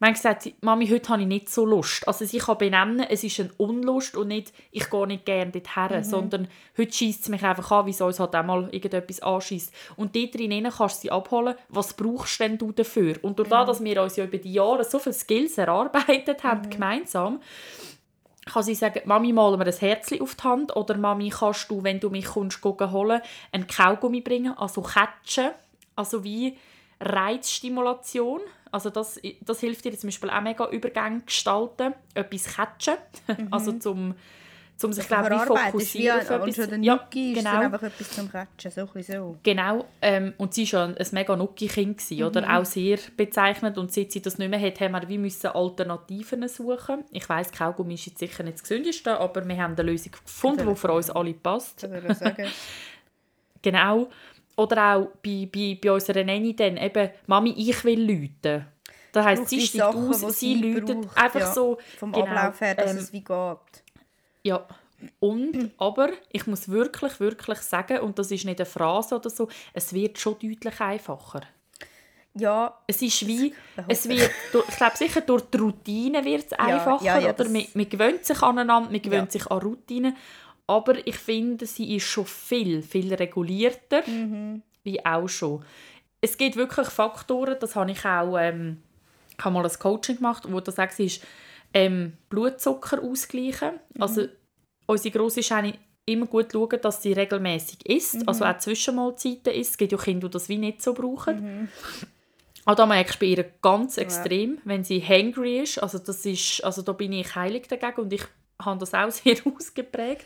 Man gesagt, Mami, heute habe ich nicht so Lust. Also sie kann benennen, es ist eine Unlust und nicht, ich gehe nicht gerne dorthin, sondern heute schiesst es mich einfach an, wie es uns halt auch mal irgendetwas anschiesst. Und dort drin kannst du sie abholen, was brauchst denn du dafür? Und durch das, dass wir uns ja über die Jahre so viele Skills erarbeitet haben, gemeinsam, kann sie sagen, Mami, malen wir ein Herzchen auf die Hand oder Mami, kannst du, wenn du mich kommst, holen, einen Kaugummi bringen, also Catchen, also wie Reizstimulation. Also das hilft dir zum Beispiel auch mega Übergänge gestalten, etwas catchen, also zum sich glaube ich fokussieren auf etwas. Und schon der Nuki ist dann einfach etwas zum Catchen, so ein bisschen so. Genau, und sie war schon ein mega Nuki-Kind, oder? Auch sehr bezeichnet. Und seit sie das nicht mehr hat, haben wir wie Alternativen suchen. Ich weiss, Kaugummi ist jetzt sicher nicht das Gesündeste, aber wir haben eine Lösung gefunden, die für uns alle passt. Genau. Oder auch bei unserer Nanny dann eben, Mami, ich will läuten. Das heisst, sie steigt aus, sie läutet einfach so. Vom Ablauf her, dass es wie geht. Ja, und, aber ich muss wirklich, wirklich sagen, und das ist nicht eine Phrase oder so, es wird schon deutlich einfacher. Ja. Es ist wie, ich glaube sicher durch die Routine wird es einfacher, oder? Man gewöhnt sich aneinander, man gewöhnt sich an Routinen. Aber ich finde, sie ist schon viel, viel regulierter, wie auch schon. Es gibt wirklich Faktoren, das habe ich auch, habe mal ein Coaching gemacht, wo das sagt, ist Blutzucker ausgleichen. Also unsere Grosse ist eigentlich immer gut schauen, dass sie regelmäßig isst, also auch Zwischenmahlzeiten isst. Es gibt ja Kinder, die das wie nicht so brauchen. Aber da merkst du bei ihr ganz extrem, wenn sie hangry ist. Also da bin ich heilig dagegen und ich habe das auch sehr ausgeprägt.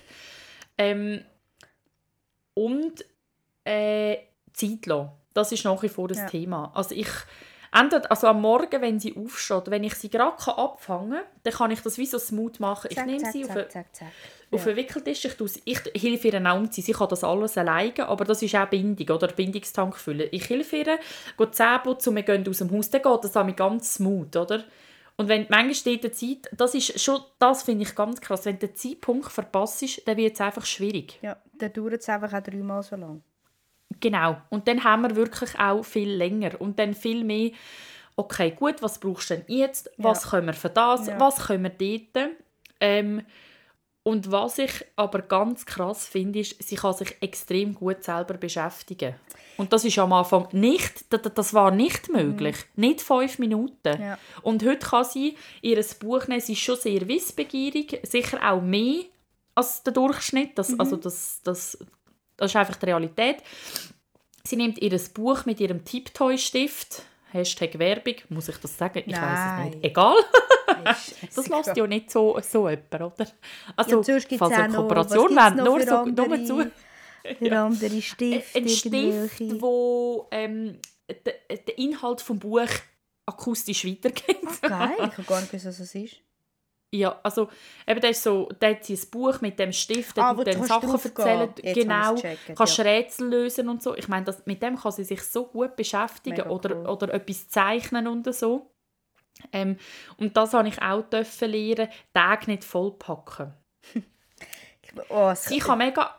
Und Zeit lassen. Das ist nach wie vor das Thema. Also am Morgen, wenn sie aufsteht, wenn ich sie gerade abfangen kann, dann kann ich das wie so smooth machen. Ich nehme sie auf den Wickeltisch, ich helfe ihr auch umziehen. Sie kann das alles alleine, aber das ist auch Bindung oder Bindungstank füllen. Ich helfe ihr, gehe Zähne putzen und wir gehen aus dem Haus, dann geht das ganz smooth, oder? Und wenn manchmal steht die Zeit, das finde ich ganz krass, wenn der Zeitpunkt verpasst ist, dann wird es einfach schwierig. Ja, dann dauert es einfach auch 3-mal so lang. Genau, und dann haben wir wirklich auch viel länger und dann viel mehr, okay, gut, was brauchst du denn jetzt, was können wir für das, was können wir dort. Und was ich aber ganz krass finde, ist, sie kann sich extrem gut selber beschäftigen. Und das ist am Anfang das war nicht möglich. Nicht 5 Minuten. Ja. Und heute kann sie ihr Buch nehmen, sie ist schon sehr wissbegierig, sicher auch mehr als der Durchschnitt. Das ist einfach die Realität. Sie nimmt ihr Buch mit ihrem Tipptoy-Stift, Hashtag Werbung, muss ich das sagen? Ich weiss es nicht. Egal. Das lässt ja nicht so jemand, oder? Also, falls eine Kooperation wollen, nur zu. Für andere Stifte. Ein Stift, wo den Inhalt des Buches akustisch weitergeht. Geil, ich habe gar nicht gewusst, was es ist. Ja, also eben da hat sie ein Buch mit dem Stift, der dann Sachen erzählen, genau, kannst Rätsel lösen und so. Ich meine, mit dem kann sie sich so gut beschäftigen oder etwas zeichnen und so. Und das habe ich auch lernen, Tage nicht vollpacken. Sie kann mega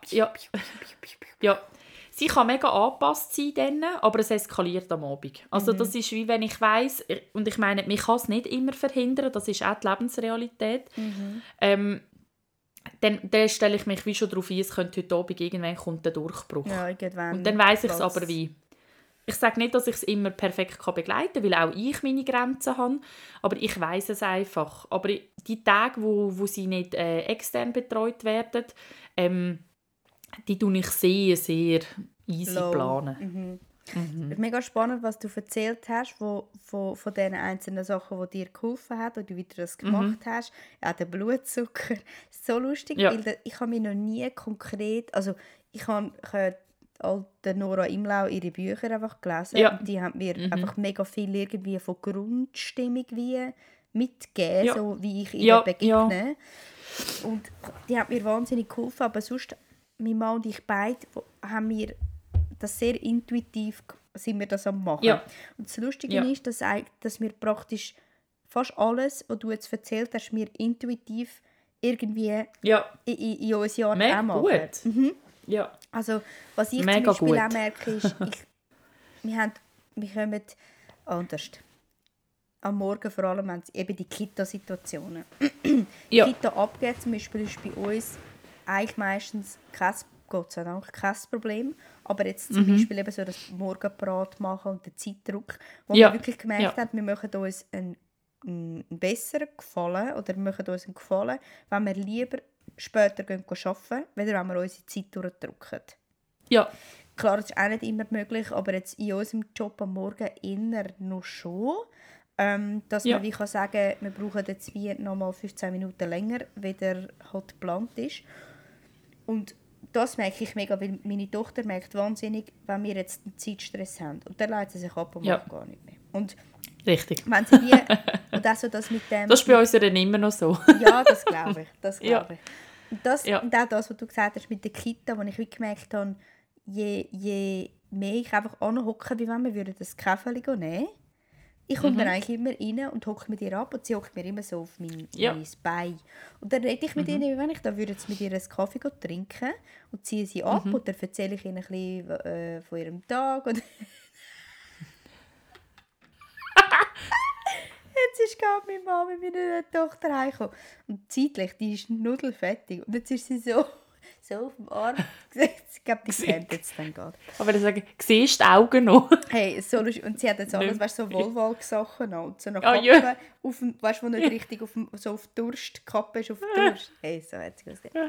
sie kann mega angepasst sein, dann, aber es eskaliert am Abend. Also das ist wie wenn ich weiss, und ich meine, man kann es nicht immer verhindern, das ist auch die Lebensrealität. Dann stelle ich mich wie schon darauf ein, es könnte heute Abend irgendwann kommt der Durchbruch. Ja, irgendwann. Und dann weiss ich es aber wie. Ich sage nicht, dass ich es immer perfekt begleiten kann, weil auch ich meine Grenzen habe, aber ich weiss es einfach. Aber die Tage, wo sie nicht extern betreut werden, die tue ich sehr, sehr easy planen. Es ist mega spannend, was du erzählt hast von den einzelnen Sachen, die dir geholfen haben und wie du das gemacht hast. Auch der Blutzucker. So lustig, weil ich habe mich noch nie konkret... Also ich habe alte Nora Imlau ihre Bücher einfach gelesen. Ja. Die haben mir einfach mega viel irgendwie von Grundstimmung wie mitgegeben, so wie ich ihr begegne. Ja. Und die hat mir wahnsinnig geholfen, aber sonst, mein Mann und ich beide, haben wir das sehr intuitiv sind wir das am machen. Ja. Und das Lustige ist, dass wir praktisch fast alles, was du jetzt erzählt hast, wir intuitiv irgendwie in unser Jahr auch machen. Gut. Ja. Also, was ich mega zum Beispiel auch merke, ist, wir kommen anders. am Morgen, vor allem wenn es eben die Kita-Situationen. Ja. Kita abgeht zum Beispiel ist bei uns eigentlich meistens Gott sei Dank kein Problem. Aber jetzt zum Beispiel eben so das Morgenbrot machen und den Zeitdruck, wo wir wirklich gemerkt haben, wir machen uns einen besseren Gefallen oder wir machen uns einen Gefallen, wenn wir lieber später arbeiten gehen, weder wenn wir unsere Zeit durchdrücken. Ja. Klar, das ist auch nicht immer möglich, aber jetzt in unserem Job am Morgen eher noch schon. Dass man wie kann sagen, wir brauchen jetzt wie nochmal 15 Minuten länger, wie der halt geplant ist. Und das merke ich mega, weil meine Tochter merkt wahnsinnig, wenn wir jetzt einen Zeitstress haben. Und dann leitet sie sich ab und macht gar nicht mehr. Und richtig. Wenn sie wie, und auch so das mit dem... Das ist bei uns ja dann immer noch so. Ja, das glaube ich. Das glaube ich. Und auch das, was du gesagt hast mit der Kita, wo ich wie gemerkt habe, je mehr ich einfach anhocke, wie wenn wir das Kaffee nehmen würden. Ich komme dann eigentlich immer rein und hocke mit ihr ab und sie hockt mir immer so auf mein Bein. Und dann rede ich mit ihnen, wie wenn ich da würde jetzt mit ihr einen Kaffee trinken und ziehe sie ab und dann erzähle ich ihnen ein bisschen von ihrem Tag. Und jetzt ist gerade meine Mama mit meiner Tochter heimgekommen. Und zeitlich, die ist nudelfettig. Und jetzt ist sie so auf dem Arm. Ich glaube, die kennt jetzt dann gerade. Aber ich sage, siehst du die Augen noch? Hey, so lustig. Und sie hat jetzt alles, weißt du, so Wollwalk-Sachen noch. Und so eine Oh, Kappe, auf dem, weißt du, wo nicht richtig so auf Durst, die Kappe ist auf Durst. Hey, so hat sie gesagt.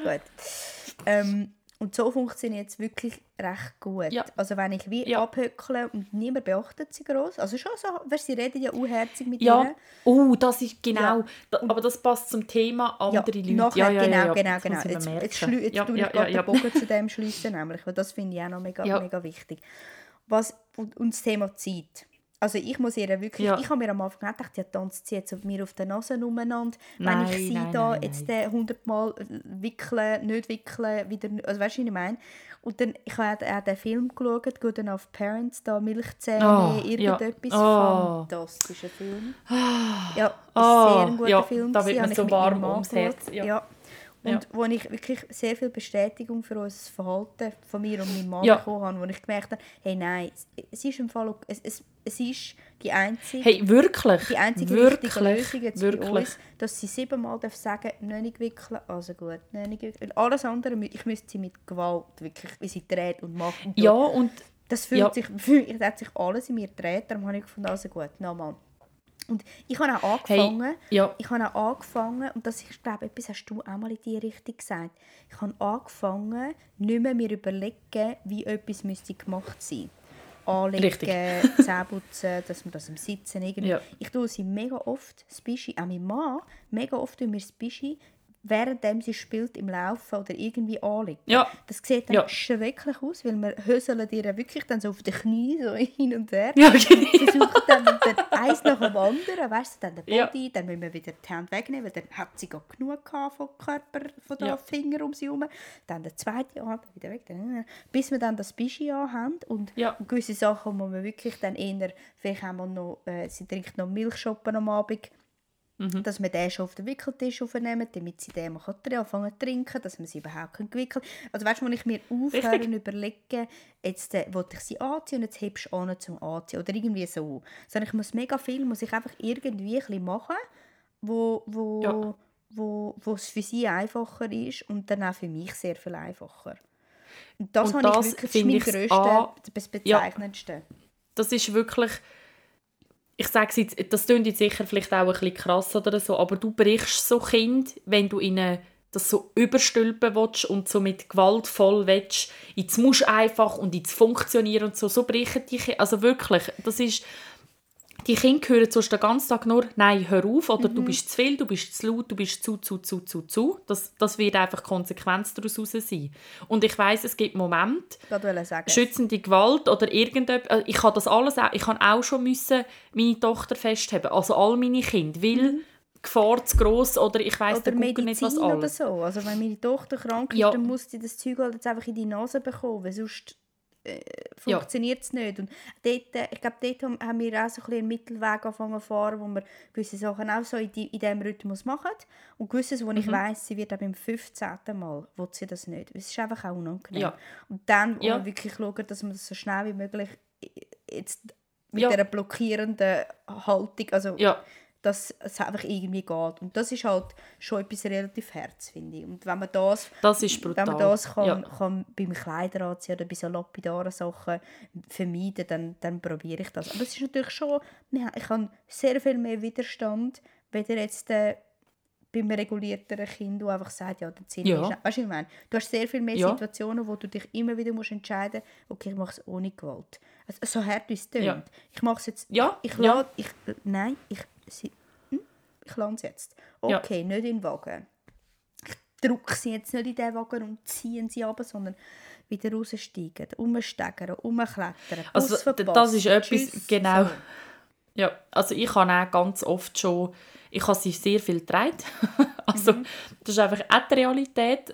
Gut. Und so funktioniert es wirklich recht gut. Ja. Also wenn ich wie abhöckle und niemand beachtet sie gross. Also schon so, weißt, sie reden ja unherzig mit ja. ihr. Oh, das ist genau. Ja. Aber das passt zum Thema andere Leute. Nachher, genau. Jetzt tue ich gerade den Bogen zu dem schliessen, nämlich, weil das finde ich auch noch mega wichtig. Und das Thema Zeit. Also ich muss ihr wirklich, ich habe mir am Anfang gedacht, ja, tanzt sie jetzt auf mir auf den Nasen umeinander, wenn ich sie da jetzt 100 Mal wickeln, nicht wickeln, wieder, also weißt du, was ich meine? Und dann, ich habe auch den Film geschaut, Good Enough Parents, da Milchzähne, irgendetwas, fantastischer Film. Ja, ein sehr guter Film. Da wird mir so warm ums Herz. Ja. Und wo ich wirklich sehr viel Bestätigung für unser Verhalten von mir und meinem Mann bekommen habe, wo ich gemerkt habe, hey, nein, es ist im Fall, es ist die einzige, richtige Lösung jetzt bei uns, dass sie 7-mal sagen darf, nicht wickeln, also gut, nicht wickeln. Alles andere, ich müsste sie mit Gewalt wirklich, wie sie dreht und macht. Und und das fühlt sich alles in mir dreht, darum habe ich gefunden, also gut, nochmal. Und ich habe auch angefangen, und das ist, glaube ich, etwas hast du auch mal in diese Richtung gesagt, ich habe angefangen, nicht mehr mir überlegen, wie etwas müsste gemacht sein. Anlegen, Zähne putzen, dass man das im Sitzen irgendwie... Ja. Ich tue sie mega oft, das Bischi, auch mein Mann, mega oft tun wir das Bischi, währenddem sie spielt im Laufen oder irgendwie anlegen. Ja. Das sieht dann schrecklich aus, weil wir höseln ihr wirklich dann so auf den Knien so hin und her. Ja, okay. Und versuchen dann eins nach dem anderen, weißt du, dann den Body, dann müssen wir wieder die Hände wegnehmen, weil dann hat sie gar genug vom Körper, von den Fingern um sie herum. Dann der zweite Arm wieder weg, bis wir dann das Bischi haben und gewisse Sachen muss man wirklich dann eher, vielleicht haben wir noch, sie trinkt noch Milchschoppen am Abend, dass wir den schon auf den Wickeltisch aufnehmen, damit sie den anfangen zu trinken, dass man sie überhaupt wickeln kann. Also weißt du, wenn ich mir aufhören überlege, jetzt will ich sie anziehen und jetzt hebst du an zum Anziehen oder irgendwie so. Sondern ich muss mega viel, muss ich einfach irgendwie ein bisschen machen, wo es für sie einfacher ist und dann auch für mich sehr viel einfacher. Und das habe ich wirklich mein grösstes, bezeichnendste. Ja, das ist wirklich... Ich sage es jetzt, das klingt jetzt sicher vielleicht auch ein bisschen krass oder so, aber du brichst so Kind, wenn du ihnen das so überstülpen willst und so mit Gewalt voll willst, jetzt musst du einfach und jetzt funktionieren und so brechen die Kinder. Also wirklich, das ist... Die Kinder hören sonst den ganzen Tag nur «Nein, hör auf» oder «Du bist zu viel, du bist zu laut, du bist zu». Das wird einfach Konsequenz daraus sein. Und ich weiss, es gibt Momente, schützende Gewalt oder irgendetwas. Ich kann das alles auch, ich kann auch schon meine Tochter festhalten, also all meine Kinder, weil Gefahr zu gross oder ich weiss der Gucker nicht, was alles. Oder so. Also wenn meine Tochter krank ist, dann muss sie das Zeug halt jetzt einfach in die Nase bekommen, weil sonst... funktioniert es nicht. Und dort, ich glaube, dort haben wir auch so ein einen Mittelweg angefangen zu fahren, wo wir gewisse Sachen auch so in diesem Rhythmus machen. Und gewisses, wo ich weiss, sie wird auch beim 15. Mal, will sie das nicht. Es ist einfach auch unangenehm. Ja. Und dann wir wirklich schauen, dass wir das so schnell wie möglich jetzt mit dieser blockierenden Haltung, also dass es einfach irgendwie geht. Und das ist halt schon etwas relativ Herz, finde ich. Und wenn man das, ist brutal. Wenn man das kann beim Kleider anziehen oder bei so lapidaren Sachen vermeiden, dann probiere ich das. Aber es ist natürlich schon, ich habe sehr viel mehr Widerstand, wenn ihr jetzt beim regulierteren Kind, du einfach sagst, ja, dann zieh ich schnell. Weißt du, ich meine, du hast sehr viel mehr Situationen, wo du dich immer wieder musst entscheiden musst, okay, ich mache es ohne Gewalt. Also, so hart wie es tönt. Ich mache es jetzt, ich lasse es jetzt. Okay, nicht in den Wagen. Ich drücke sie jetzt nicht in den Wagen und ziehe sie runter, sondern wieder raussteigen, umsteigern, umklettern, also, Bus verpassen. Das ist etwas, Tschüss, genau. so. Ja, also ich habe auch ganz oft schon, ich habe sie sehr viel getragen. Also das ist einfach auch die Realität.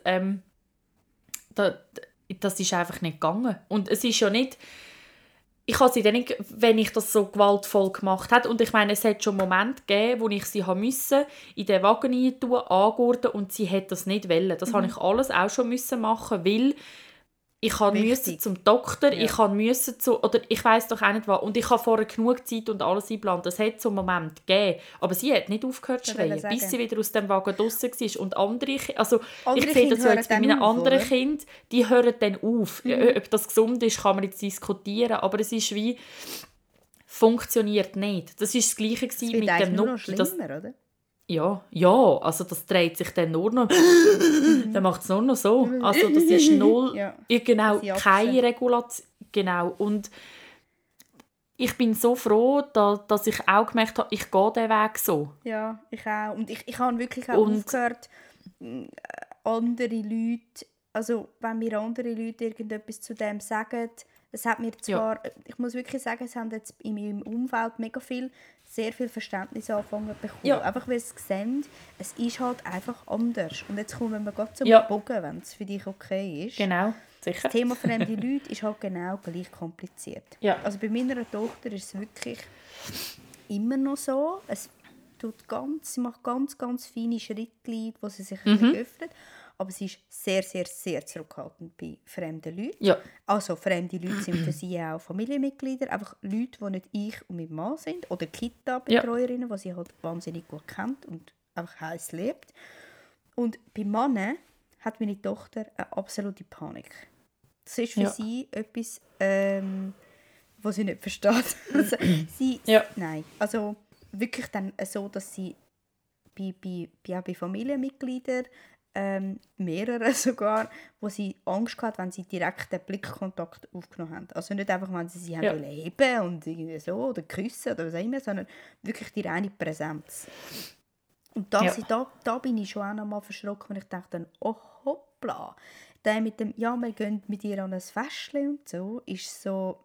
Das ist einfach nicht gegangen. Und es ist ja nicht, ich habe sie dann nicht, wenn ich das so gewaltvoll gemacht habe. Und ich meine, es hat schon Momente gegeben, wo ich sie musste in den Wagen reintun, angurten und sie hat das nicht wollen. Das habe ich alles auch schon machen, weil ich musste zum Doktor, ich musste zu, oder ich weiss doch auch nicht was. Und ich habe vorher genug Zeit und alles eingeplant. Es hat so einen Moment gegeben. Aber sie hat nicht aufgehört zu schreien, bis sie wieder aus dem Wagen draussen war. Und andere ich sehe das jetzt bei meinen anderen Kindern, die hören dann auf. Ob das gesund ist, kann man jetzt diskutieren. Aber es ist wie, funktioniert nicht. Das war das Gleiche mit dem Nucki. Oder? Ja, also das dreht sich dann nur noch. Dann macht es nur noch so. Also das ist null, genau, keine Regulation. Genau. Und ich bin so froh, dass ich auch gemerkt habe, ich gehe diesen Weg so. Ja, ich auch. Und ich habe wirklich auch aufgehört, andere Leute, also wenn mir andere Leute irgendetwas zu dem sagen, es hat mir zwar, ich muss wirklich sagen, es haben jetzt in meinem Umfeld sehr viel Verständnis angefangen zu bekommen. Ja. Einfach weil sie sehen, es ist halt einfach anders. Und jetzt kommen wir gerade zum Bogen, wenn es für dich okay ist. Genau, sicher. Das Thema fremde Leute ist halt genau gleich kompliziert. Ja. Also bei meiner Tochter ist es wirklich immer noch so. Sie macht ganz, ganz feine Schritte, wo sie sich öffnet. Aber sie ist sehr, sehr, sehr zurückhaltend bei fremden Leuten. Ja. Also fremde Leute sind für sie auch Familienmitglieder, einfach Leute, die nicht ich und mein Mann sind. Oder Kita-Betreuerinnen, die sie halt wahnsinnig gut kennt und einfach heiß lebt. Und bei Männern hat meine Tochter eine absolute Panik. Das ist für sie etwas, was sie nicht versteht. Also, nein, also wirklich dann so, dass sie bei Familienmitgliedern mehrere sogar, wo sie Angst hatten, wenn sie direkt den Blickkontakt aufgenommen haben. Also nicht einfach, wenn sie haben heben und irgendwie so oder küssen oder was auch immer, sondern wirklich die reine Präsenz. Und da bin ich schon auch noch mal verschrocken, und ich dachte, oh hoppla, der mit dem, ja, wir gehen mit ihr an ein Festchen und so, ist so,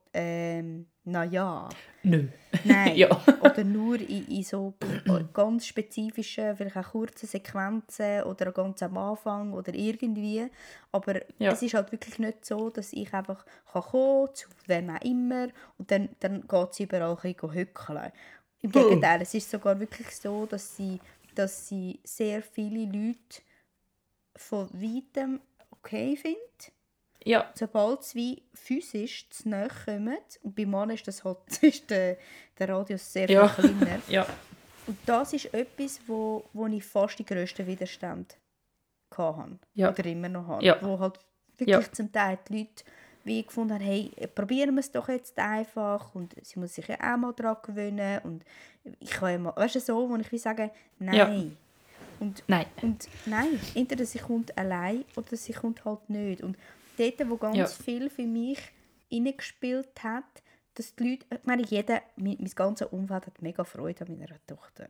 naja. Nö. Nein. Oder nur in so ganz spezifischen, vielleicht auch kurzen Sequenzen oder ganz am Anfang oder irgendwie. Aber es ist halt wirklich nicht so, dass ich einfach kommen kann, zu wem auch immer, und dann geht sie überall hückeln. Im Gegenteil, es ist sogar wirklich so, dass sie sehr viele Leute von weitem okay findet. Ja. Sobald es wie physisch zu nahe kommt, und bei Mann ist das halt, ist der Radius sehr viel kleiner. Ja. Und das ist etwas, wo ich fast die grössten Widerstände hatte. Ja. Oder immer noch habe. Ja. Wo halt wirklich zum Teil die Leute wie gefunden haben, hey, probieren wir es doch jetzt einfach, und sie muss sich ja auch mal daran gewöhnen, und ich kann ja mal, weißt du, so, wo ich wie sage, nein. Ja. Und nein, entweder sie kommt allein oder sie kommt halt nicht. Und dort, wo ganz viel für mich reingespielt hat, dass die Leute, ich meine, mein ganzes Umfeld hat mega Freude an meiner Tochter.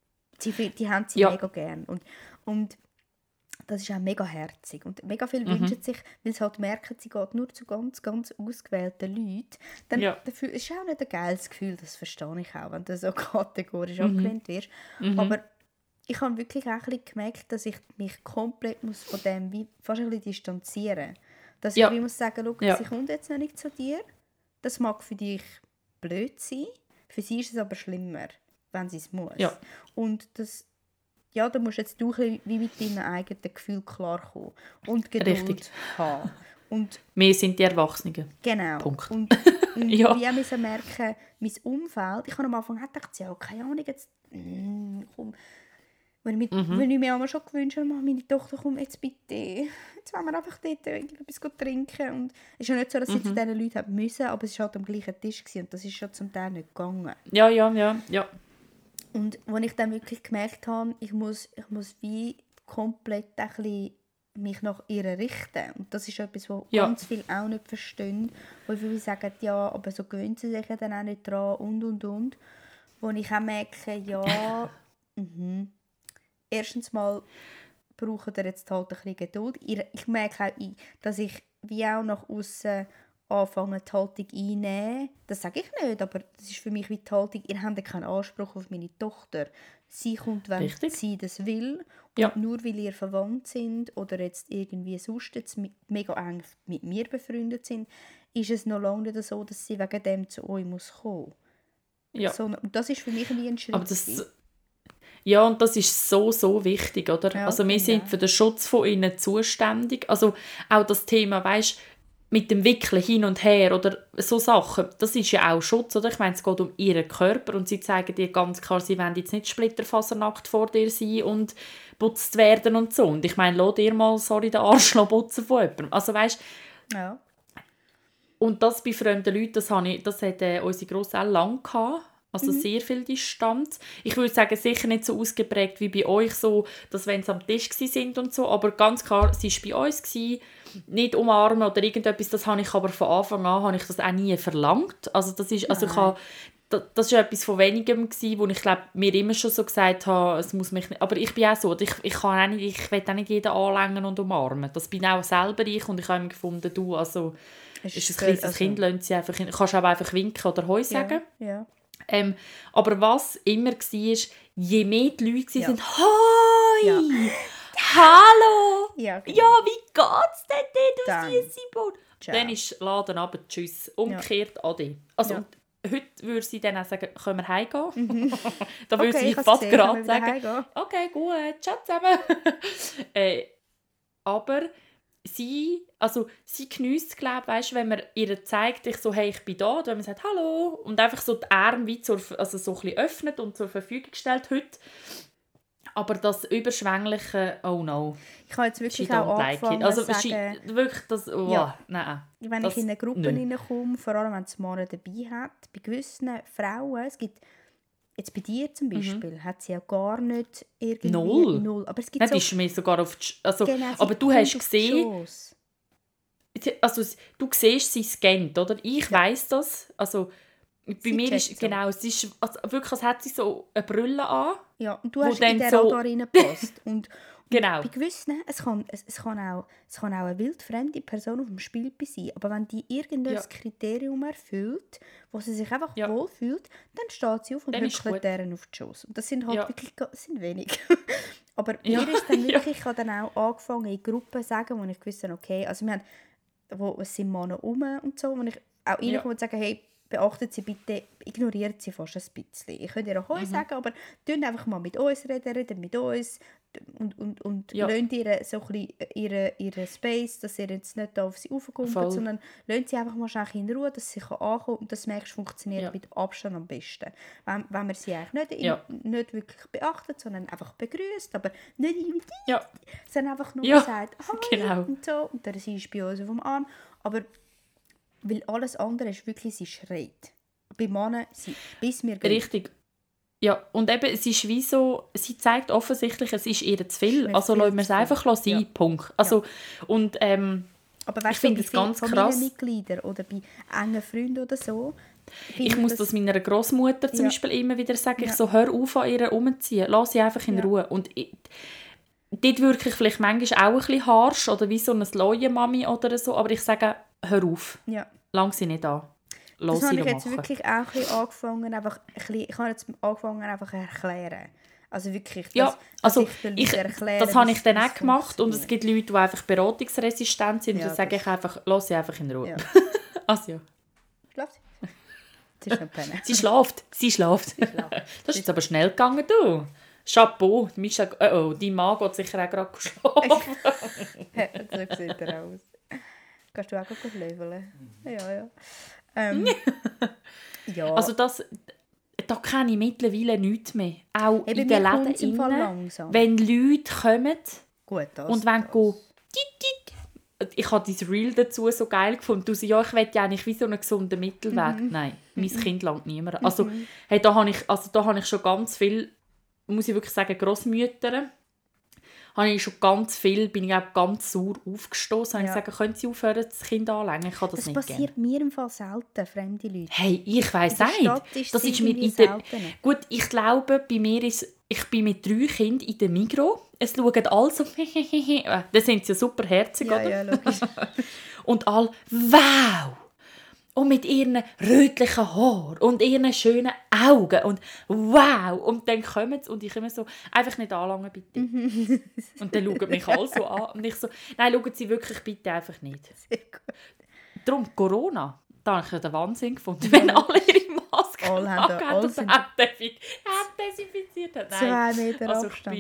Die haben sie mega gern. Und das ist auch mega herzig. Und mega viel wünschen sich, weil sie halt merken, sie geht nur zu ganz, ganz ausgewählten Leuten. Dann dafür ist auch nicht ein geiles Gefühl, das verstehe ich auch, wenn du so kategorisch abgelehnt wirst. Aber ich habe wirklich auch ein bisschen gemerkt, dass ich mich komplett von dem fast ein bisschen distanzieren muss. Dass ich muss sagen, schau, sie kommt jetzt noch nicht zu dir. Das mag für dich blöd sein. Für sie ist es aber schlimmer, wenn sie es muss. Ja. Und das, da musst jetzt du wie mit deinen eigenen Gefühlen klarkommen. Und Geduld haben. Und wir sind die Erwachsenen. genau. Punkt. Und Ja. wie müssen merken, mein Umfeld, ich habe am Anfang gedacht, ja, keine Ahnung, jetzt, komm. Wenn ich mir einmal schon gewünscht habe, meine Tochter, komm jetzt bitte, jetzt wollen wir einfach dort etwas trinken. Und es ist ja nicht so, dass sie zu diesen Leuten haben müssen, aber es war halt am gleichen Tisch gewesen, und das ist schon zum Teil nicht gegangen. Ja. Und als ich dann wirklich gemerkt habe, ich muss wie komplett ein bisschen mich nach ihr richten. Und das ist etwas, was ganz viele auch nicht verstehen. Wo viele sagen, ja, aber so gewöhnen sie sich ja dann auch nicht dran und. Wo ich auch merke, ja, erstens mal braucht ihr jetzt halt ein bisschen Geduld. Ich merke auch, dass ich wie auch nach außen anfange, die Haltung einnehmen. Das sage ich nicht, aber das ist für mich wie die Haltung, ihr habt keinen Anspruch auf meine Tochter. Sie kommt, wenn sie das will. Und nur weil ihr verwandt sind oder jetzt irgendwie sonst jetzt mega eng mit mir befreundet sind, ist es noch lange nicht so, dass sie wegen dem zu euch muss kommen. Ja. Und das ist für mich wie ein Schritt. Aber ja, und das ist so, so wichtig, oder? Ja, also wir sind für den Schutz von ihnen zuständig. Also auch das Thema, weißt, mit dem Wickeln hin und her oder so Sachen, das ist ja auch Schutz, oder? Ich meine, es geht um ihren Körper und sie zeigen dir ganz klar, sie wollen jetzt nicht splitterfasernackt vor dir sein und putzt werden und so. Und ich meine, lass dir mal, den Arsch putzen von jemandem. Also weißt, ja. Und das bei fremden Leuten, das hat unsere Grosselle lange gehabt. Also sehr viel Distanz. Ich würde sagen, sicher nicht so ausgeprägt wie bei euch, so, dass wenn sie am Tisch sind und so, aber ganz klar, sie war bei uns, nicht umarmen oder irgendetwas, das habe ich aber von Anfang an habe ich das auch nie verlangt. Also das ist, das war etwas von Wenigem, wo ich glaube, mir immer schon so gesagt habe, es muss mich nicht, aber ich bin auch so, ich will auch nicht jeden anlängen und umarmen. Das bin auch selber ich und ich habe immer gefunden, du, also ist ein kleines Kind, kannst du auch einfach winken oder Hoi sagen. Ja. Aber was immer war, je mehr die Leute waren, «Hoi! Ja. Hallo! Ja, genau. Ja, wie geht's denn dir, du süße Boot?» Dann ist Laden runter, tschüss. Umgekehrt, ade. Also, und heute würde sie dann auch sagen, können wir heimgehen? Da würde sie fast gerade sagen, okay, gut, ciao zusammen. Aber sie geniesst, glaube ich, wenn man ihr zeigt, hey, ich bin da, und wenn man sagt «Hallo» und einfach so die Arme wie so ein bisschen öffnet und zur Verfügung stellt heute. Aber das überschwängliche «Oh no». Ich habe jetzt wirklich auch angefangen sagen, wirklich das, nein. Wenn ich in eine Gruppe hineinkomme, vor allem wenn es Männer dabei hat, bei gewissen Frauen, es gibt, jetzt bei dir zum Beispiel, hat sie ja gar nicht irgendwie... Null. Aber es gibt so... ist mir sogar auf die, genau, aber du hast gesehen... Also, du siehst, sie scannt, oder? Ich weiss das. Also, bei mir ist genau, es ist wirklich, als hätte sie so eine Brille an. Ja, und du hast in den Radar reingepasst. Und genau. Bei gewissen, es kann auch eine wildfremde Person auf dem Spiel sein, aber wenn die irgendein Kriterium erfüllt, wo sie sich einfach wohlfühlt, dann steht sie auf und hückelt deren auf die Schoss. Und das sind halt wirklich wenig. Aber mir ist dann wirklich, ich habe dann auch angefangen, in Gruppen zu sagen, wo ich gewusst habe, okay, also wir haben, es sind Männer rum und so, wo ich auch reinkomme und sage, hey, beachtet sie bitte, ignoriert sie fast ein bisschen. Ich könnte ihr auch Heu sagen, aber reden einfach mal mit uns reden mit uns und lasst ihr so ein bisschen ihre Space, dass ihr jetzt nicht da auf sie raufkommt, sondern lasst sie einfach mal schnell in Ruhe, dass sie ankommen kann und das merkst, funktioniert mit Abstand am besten. Wenn man sie eigentlich nicht wirklich beachtet, sondern einfach begrüßt, aber nicht sondern einfach nur sagt, «Hi» und so, und dann sie ist bei uns auf dem Arm, aber weil alles andere ist wirklich, sie schreit. Bei Männern, sie biss mir geht. Richtig. Ja, und eben, es ist wie so, sie zeigt offensichtlich, es ist ihr zu viel. Also lassen wir es einfach sein, Punkt. Also, und aber weißt, ich finde es ganz krass. Familienmitgliedern oder bei engen Freunden oder so. Ich muss das meiner Großmutter zum Beispiel immer wieder sagen, ich so, hör auf an ihr rumziehen, lass sie einfach in Ruhe. Und dort wirklich vielleicht manchmal auch ein bisschen harsch oder wie so eine Leuen-Mami oder so, aber ich sage, hör auf, lang sie nicht an. Das habe ich jetzt wirklich auch ein bisschen angefangen, ich habe jetzt angefangen, einfach erklären. Also wirklich, das habe ich dann auch gemacht und es gibt Leute, die einfach beratungsresistent sind und dann sage ich einfach, lass sie einfach in Ruhe. Ja. Also ja. Schlaft sie? Sie ist nicht pennen. Sie schläft. Das ist jetzt aber schnell gegangen, du. Chapeau, dein Mann geht sicher auch gerade schlafen. So sieht er aus. Kannst du auch gut leveln? Ja. Ja. Also da kenne ich mittlerweile nichts mehr. Auch Eben, in den mir kommt's im Fall Läden, langsam. wenn Leute kommen Gut, das. und wenn ich habe dieses Reel dazu so geil gefunden. Du sagst, ja, ich will ja eigentlich wie so einen gesunden Mittelweg. Nein, mein Kind langt niemand. Also, hey, da habe ich schon ganz viel, muss ich wirklich sagen, Grossmütter. Bin ich auch ganz sauer aufgestoßen. Habe ich gesagt, können Sie aufhören, das Kind anlängen? Ich kann das nicht passiert mir im Fall selten, fremde Leute. Hey, ich weiss In der nicht. Stadt ist Das es ist mir irgendwie in der... seltener. Gut, ich glaube, bei mir ist... Ich bin mit 3 Kindern in der Migros. Es schauen alle so... Dann sind sie ja super herzig, oder? Ja, logisch. Und alle... Wow! Und mit ihren rötlichen Haaren und ihren schönen Augen und wow! Und dann kommen sie und ich immer so, einfach nicht anlangen, bitte. Und dann schauen mich alle so an und ich so, nein, schauen Sie wirklich bitte einfach nicht. Sehr gut. Darum, Corona, da habe ich den Wahnsinn gefunden, wenn alle ihre Masken Alle haben da- alle und sind- desinfiziert haben. 2 Meter Also Abstand.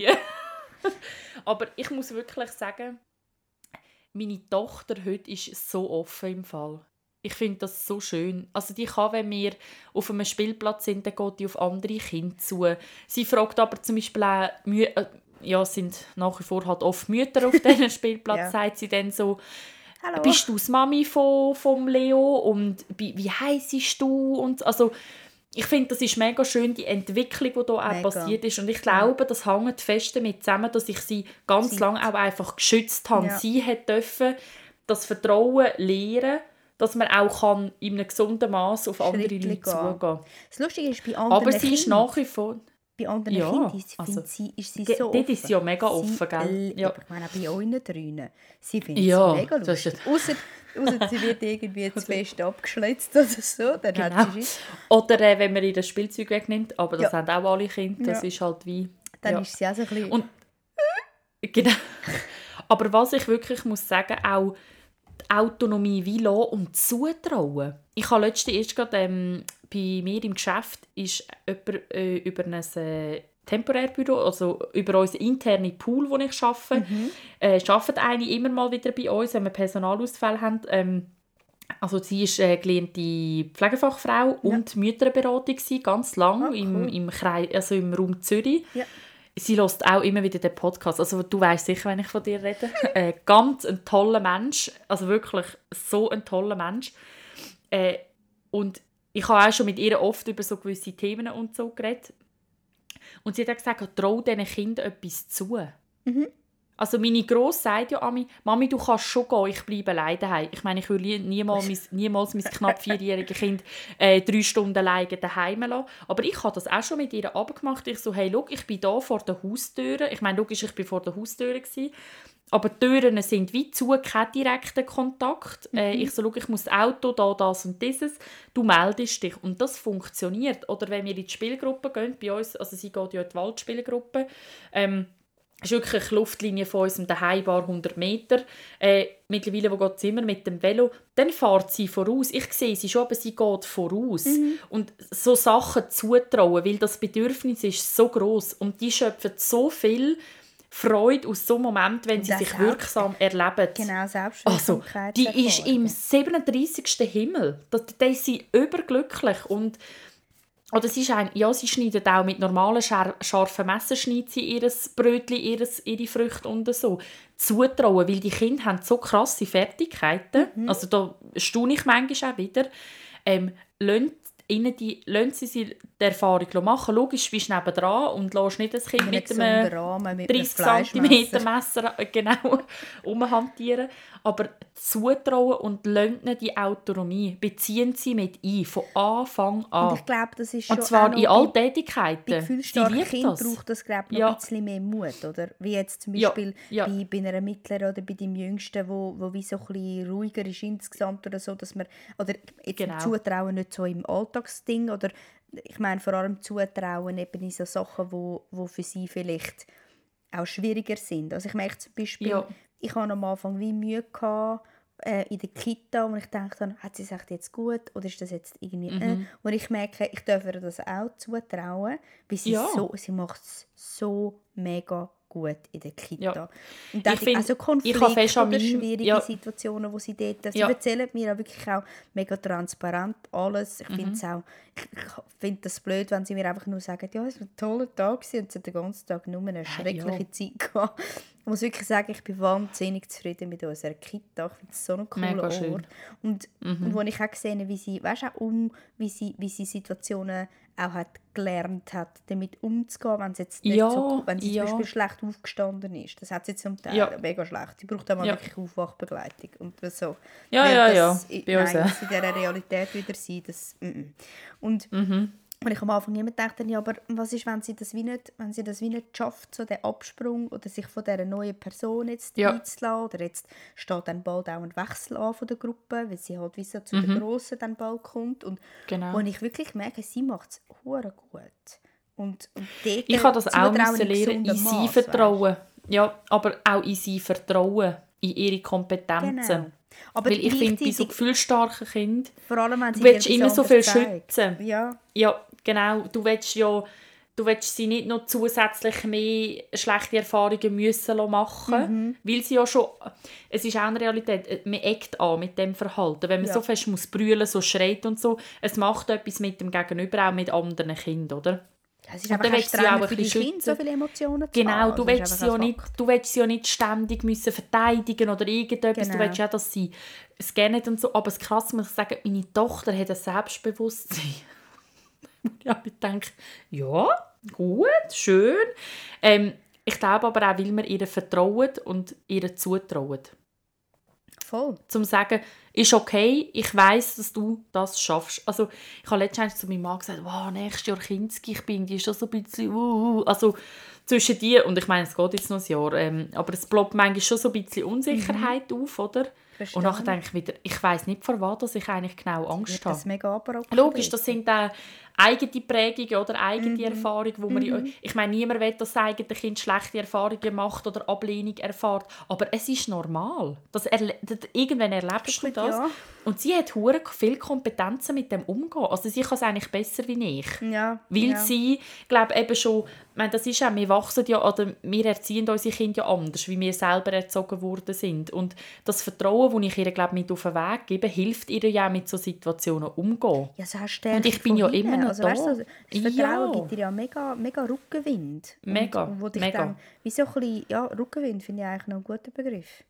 aber ich muss wirklich sagen, meine Tochter heute ist so offen im Fall. Ich finde das so schön. Also die kann, wenn wir auf einem Spielplatz sind, dann geht die auf andere Kinder zu. Sie fragt aber zum Beispiel auch, es sind nach wie vor halt oft Mütter auf diesem Spielplatz, Ja. sagt sie dann so, Hallo. bist du die Mami vom Leo und wie heisst du? Und also, ich finde, das ist mega schön, die Entwicklung, die da auch Mega. passiert ist. Und ich glaube, das hängt fest damit zusammen, dass ich sie ganz lange auch einfach geschützt habe. Ja. Sie dürfen das Vertrauen lernen, dass man auch kann in einem gesunden Maß auf andere Schrittli Leute gehen. zugehen. Das Lustige ist, bei anderen Aber sie ist Kindern, nach wie vor... bei anderen Ja, Kindern also, ist sie dort so offen. ist sie ja mega offen, gell? Ja. Ich meine, auch bei euren Drünen. Sie findet Ja, es mega das lustig. ist- Ausser sie wird irgendwie zu fest abgeschlitzt oder so, dann Genau. hat sie Schiss. Oder wenn man ihr das Spielzeug wegnimmt, aber das Ja. haben auch alle Kinder, das Ja. ist halt wie... Dann ja. ist sie auch so ein bisschen... Und- Genau. Aber was ich wirklich muss sagen, auch die Autonomie wie lassen und zutrauen. Ich habe letztens erst gerade bei mir im Geschäft ist jemand über ein Temporärbüro, also über unseren internen Pool, wo ich arbeite, arbeitet eine immer mal wieder bei uns, wenn wir Personalausfälle haben. Also sie war gelernte Pflegefachfrau und Mütterberatung, ganz lang cool. im Kreis, also im Raum Zürich. Ja. Sie hört auch immer wieder den Podcast. Also du weißt sicher, wenn ich von dir rede. Ganz ein toller Mensch. Also wirklich so ein toller Mensch. Und ich habe auch schon mit ihr oft über so gewisse Themen und so geredet. Und sie hat auch gesagt, trau diesen Kindern etwas zu. Also meine Grosse sagt ja an mich, Mami, du kannst schon gehen, ich bleibe alleine daheim. Ich meine, ich würde niemals mein knapp 4-jähriges Kind 3 Stunden alleine daheim lassen. Aber ich habe das auch schon mit ihr abgemacht. Ich so, hey, schau, ich bin da vor der Haustüre. Ich meine, logisch, ich bin vor der Haustüre gewesen. Aber die Türen sind wie zu, kein direkter Kontakt. Ich so, schau, ich muss das Auto, da, das und dieses. Du meldest dich. Und das funktioniert. Oder wenn wir in die Spielgruppe gehen, bei uns, also sie geht ja in die Waldspielgruppe, ist wirklich eine Luftlinie von unserem daheim, ein paar 100 Meter. Mittlerweile wo geht sie immer mit dem Velo. Dann fährt sie voraus. Ich sehe sie schon, aber sie geht voraus. Und so Sachen zutrauen, weil das Bedürfnis ist so gross. Und die schöpfen so viel Freude aus so einem Moment, wenn sie das sich auch. wirksam erleben. Genau, Also, Selbstwirksamkeit. die ist im 37. Himmel. Da ist sie überglücklich. Und oder sie schneidet auch mit normalen, scharfen Messern schneidet sie ihr Brötchen, ihre Früchte und so. Zutrauen, weil die Kinder haben so krasse Fertigkeiten. Also da staune ich manchmal auch wieder. Lassen sie die Erfahrung machen. Logisch, bist du nebendran und lässt nicht das Kind mit einem Rahmen, mit 30 cm Messer genau umhantieren. Aber zutrauen und lassen ihnen die Autonomie. Beziehen sie mit ein, von Anfang an. Und ich glaube, das ist schon Und zwar auch in noch allen bei Tätigkeiten. gefühlsstarken Sie liebt Kindern das. braucht das, glaube ich, noch Ja. ein bisschen mehr Mut, oder? Wie jetzt zum Ja, Beispiel ja. bei einer Mittleren oder bei dem Jüngsten, wo wie so ein bisschen ruhiger ist insgesamt oder so, dass man, oder jetzt Genau. im Zutrauen nicht so im Alltagsding, oder ich meine vor allem Zutrauen eben in so Sachen, wo für sie vielleicht auch schwieriger sind. Also ich merke zum Beispiel, Ja. ich hatte am Anfang wie Mühe gehabt, in der Kita, wo ich dachte, hat sie es echt jetzt gut oder ist das jetzt irgendwie und ich merke, ich darf ihr das auch zutrauen, weil sie Ja. sie macht es so mega gut in der Kita. Ja. Und dann Ich find, also ich habe fest Konflikte an oder meinem- schwierige ja. Situationen, wo sie dort... Sie Ja. erzählen mir auch wirklich auch mega transparent alles. Ich finde es auch... Ich finde das blöd, wenn sie mir einfach nur sagen, ja, es war ein toller Tag gewesen, und sie den ganzen Tag nur eine schreckliche Zeit gehabt. Ich muss wirklich sagen, ich bin wahnsinnig zufrieden mit unserer Kita. Ich finde es so ein cooler Mega Ort. schön. Und wo ich auch gesehen habe, wie sie, weißt, auch wie sie Situationen auch hat gelernt hat, damit umzugehen, wenn sie jetzt nicht Ja, so, wenn sie ja. zum Beispiel schlecht aufgestanden ist. Das hat sie zum Teil Ja. mega schlecht. Sie braucht einmal Ja. wirklich Aufwachbegleitung. Und so. Ja, Weil ja, das, ja. Bei uns nein, auch. das in dieser Realität wieder sein, das... Und und ich am Anfang immer gedacht, ja, aber was ist, wenn sie das wie nicht schafft, so den Absprung oder sich von dieser neuen Person jetzt Ja. einzulassen, oder jetzt steht dann bald auch ein Wechsel an von der Gruppe, weil sie halt wie so zu der Grossen dann bald kommt. Und Genau. wo ich wirklich merke, sie macht es hure gut. Und dort Ich habe das auch Zutrauen müssen in lernen, in gesundem sie Mass, vertrauen. Ja, aber auch in sie vertrauen, in ihre Kompetenzen. Genau. Aber Weil ich finde, bei so gleichzeitig, gefühlsstarken Kindern, vor allem wenn sie du willst dir immer etwas so viel anderes zeigt. schützen. Ja, Ja, genau. Du willst sie nicht noch zusätzlich mehr schlechte Erfahrungen müssen machen, weil sie ja schon, es ist auch eine Realität, man eckt an mit dem Verhalten. Wenn man Ja. so fest muss brüllen, so schreit und so, es macht etwas mit dem Gegenüber, auch mit anderen Kindern, oder? es ist Und einfach dann auch willst du sie auch strenger ein für die bisschen Kinder, so schützen. viele Emotionen zu Genau, haben. du Das ist willst, einfach sie ja ein nicht, Fakt. du willst sie ja nicht ständig müssen verteidigen oder irgendetwas. Genau. Du willst ja, dass sie es gerne nicht und so. Aber das Krasse muss ich sagen, meine Tochter hat ein Selbstbewusstsein. Ja, ich denke, ja, gut, schön. Ich glaube aber auch, weil wir ihr vertrauen und ihr zutrauen. Voll. Zum sagen, ist okay, ich weiss, dass du das schaffst. Also, ich habe letztens zu meinem Mann gesagt, wow, nächstes Jahr Kinski, ich bin die ist schon so ein bisschen, also zwischen dir, und ich meine, es geht jetzt noch ein Jahr, aber es ploppt manchmal schon so ein bisschen Unsicherheit auf, oder? Verstehe. Und nachher denke ich wieder, ich weiss nicht, vor was dass ich eigentlich genau Angst Wird habe. das mega abrupt. Logisch, das sind eigene Prägungen oder eigene Erfahrungen, wo man, ich meine, niemand will, dass das eigene Kind schlechte Erfahrungen macht oder Ablehnung erfährt, aber es ist normal. Irgendwann erlebst du das. Ja. Und sie hat hure viel Kompetenzen mit dem umgehen. Also sie kann es eigentlich besser wie ich. Ja. Weil ja. sie, glaube eben schon, ich meine, das ist auch, wir wachsen ja, oder wir erziehen unsere Kinder ja anders, wie wir selber erzogen worden sind. Und das Vertrauen, das ich ihr, glaube mit auf den Weg gebe, hilft ihr ja auch mit so Situationen umgehen. Ja, so hast du Und ich bin ja immer noch also, da. weißt du, das Vertrauen Ja. gibt dir ja mega Rückenwind. Mega, Und wo dich mega. dann, wie so ein bisschen, ja, Rückenwind finde ich eigentlich noch ein guter Begriff.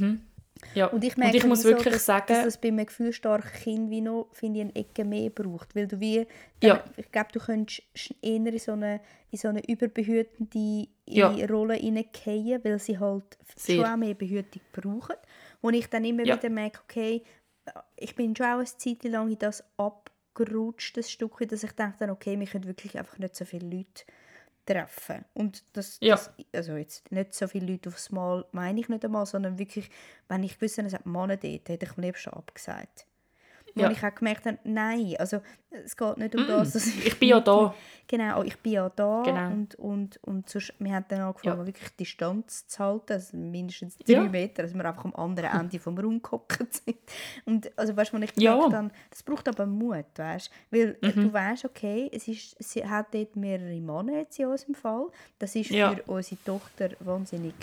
Ja. Und ich merke, muss wieso, wirklich dass sagen, das bei einem gefühlsstarken Kind wie noch, finde ich, eine Ecke mehr braucht. Weil du wie, Ja. ich glaube, du könntest eher in so eine überbehütende Ja. Rolle hineingehen, weil sie halt Sehr. schon auch mehr Behütung brauchen. Wo ich dann immer Ja. wieder merke, okay, ich bin schon auch eine Zeit lang in das abgerutscht, das Stückchen, dass ich denke dann, okay, wir können wirklich einfach nicht so viele Leute treffen. Und das, also jetzt nicht so viele Leute aufs Mal, meine ich nicht einmal, sondern wirklich, wenn ich wusste, es hat Männer dort, hätte ich am liebsten abgesagt. Ja. Und ich auch gemerkt habe, nein, also es geht nicht um das, dass ich bin ja da. Genau, ich bin ja da. Genau. Und sonst, wir haben dann angefangen, wirklich Distanz zu halten, also mindestens 3 Ja. Meter, dass wir einfach am anderen Ende vom Raum gehockt sind. Und also, weißt du, ich Ja. gemerkt habe, das braucht aber Mut, weißt du? Weil du weißt, okay, sie hat dort mehrere Männer jetzt in unserem Fall. Das ist Ja. für unsere Tochter wahnsinnig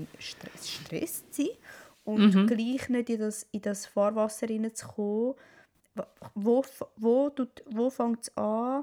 Stress zu sein. Und gleich nicht in das Fahrwasser hineinzukommen. Wo fängt es an?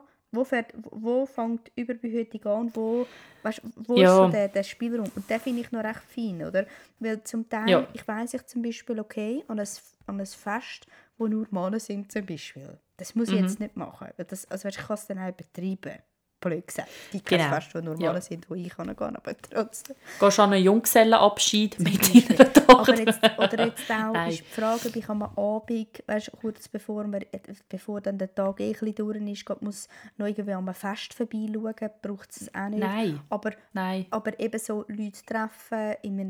Wo fängt die Überbehütung an? Wo Ja. ist so der Spielraum? Und den finde ich noch recht fein, oder? Weil zum Teil, Ja. ich weiss ich zum Beispiel, okay, an ein Fest, wo nur Männer sind zum Beispiel. Das muss ich jetzt nicht machen. Weil das, also weißt, ich kann es dann auch betreiben. Blöd gesagt. Es gibt kein Genau. Fest, wo nur Ja. Männer sind, wo ich gehen kann, aber trotzdem. Gehst du an einen Junggesellenabschied mit deiner Tochter? Aber jetzt auch Nein. ist die Frage, ob ich am Abend, weißt, kurz bevor dann der Tag ein bisschen durch ist, muss noch irgendwie an einem Fest vorbeischauen, braucht es auch nicht. Nein. Aber eben so Leute treffen,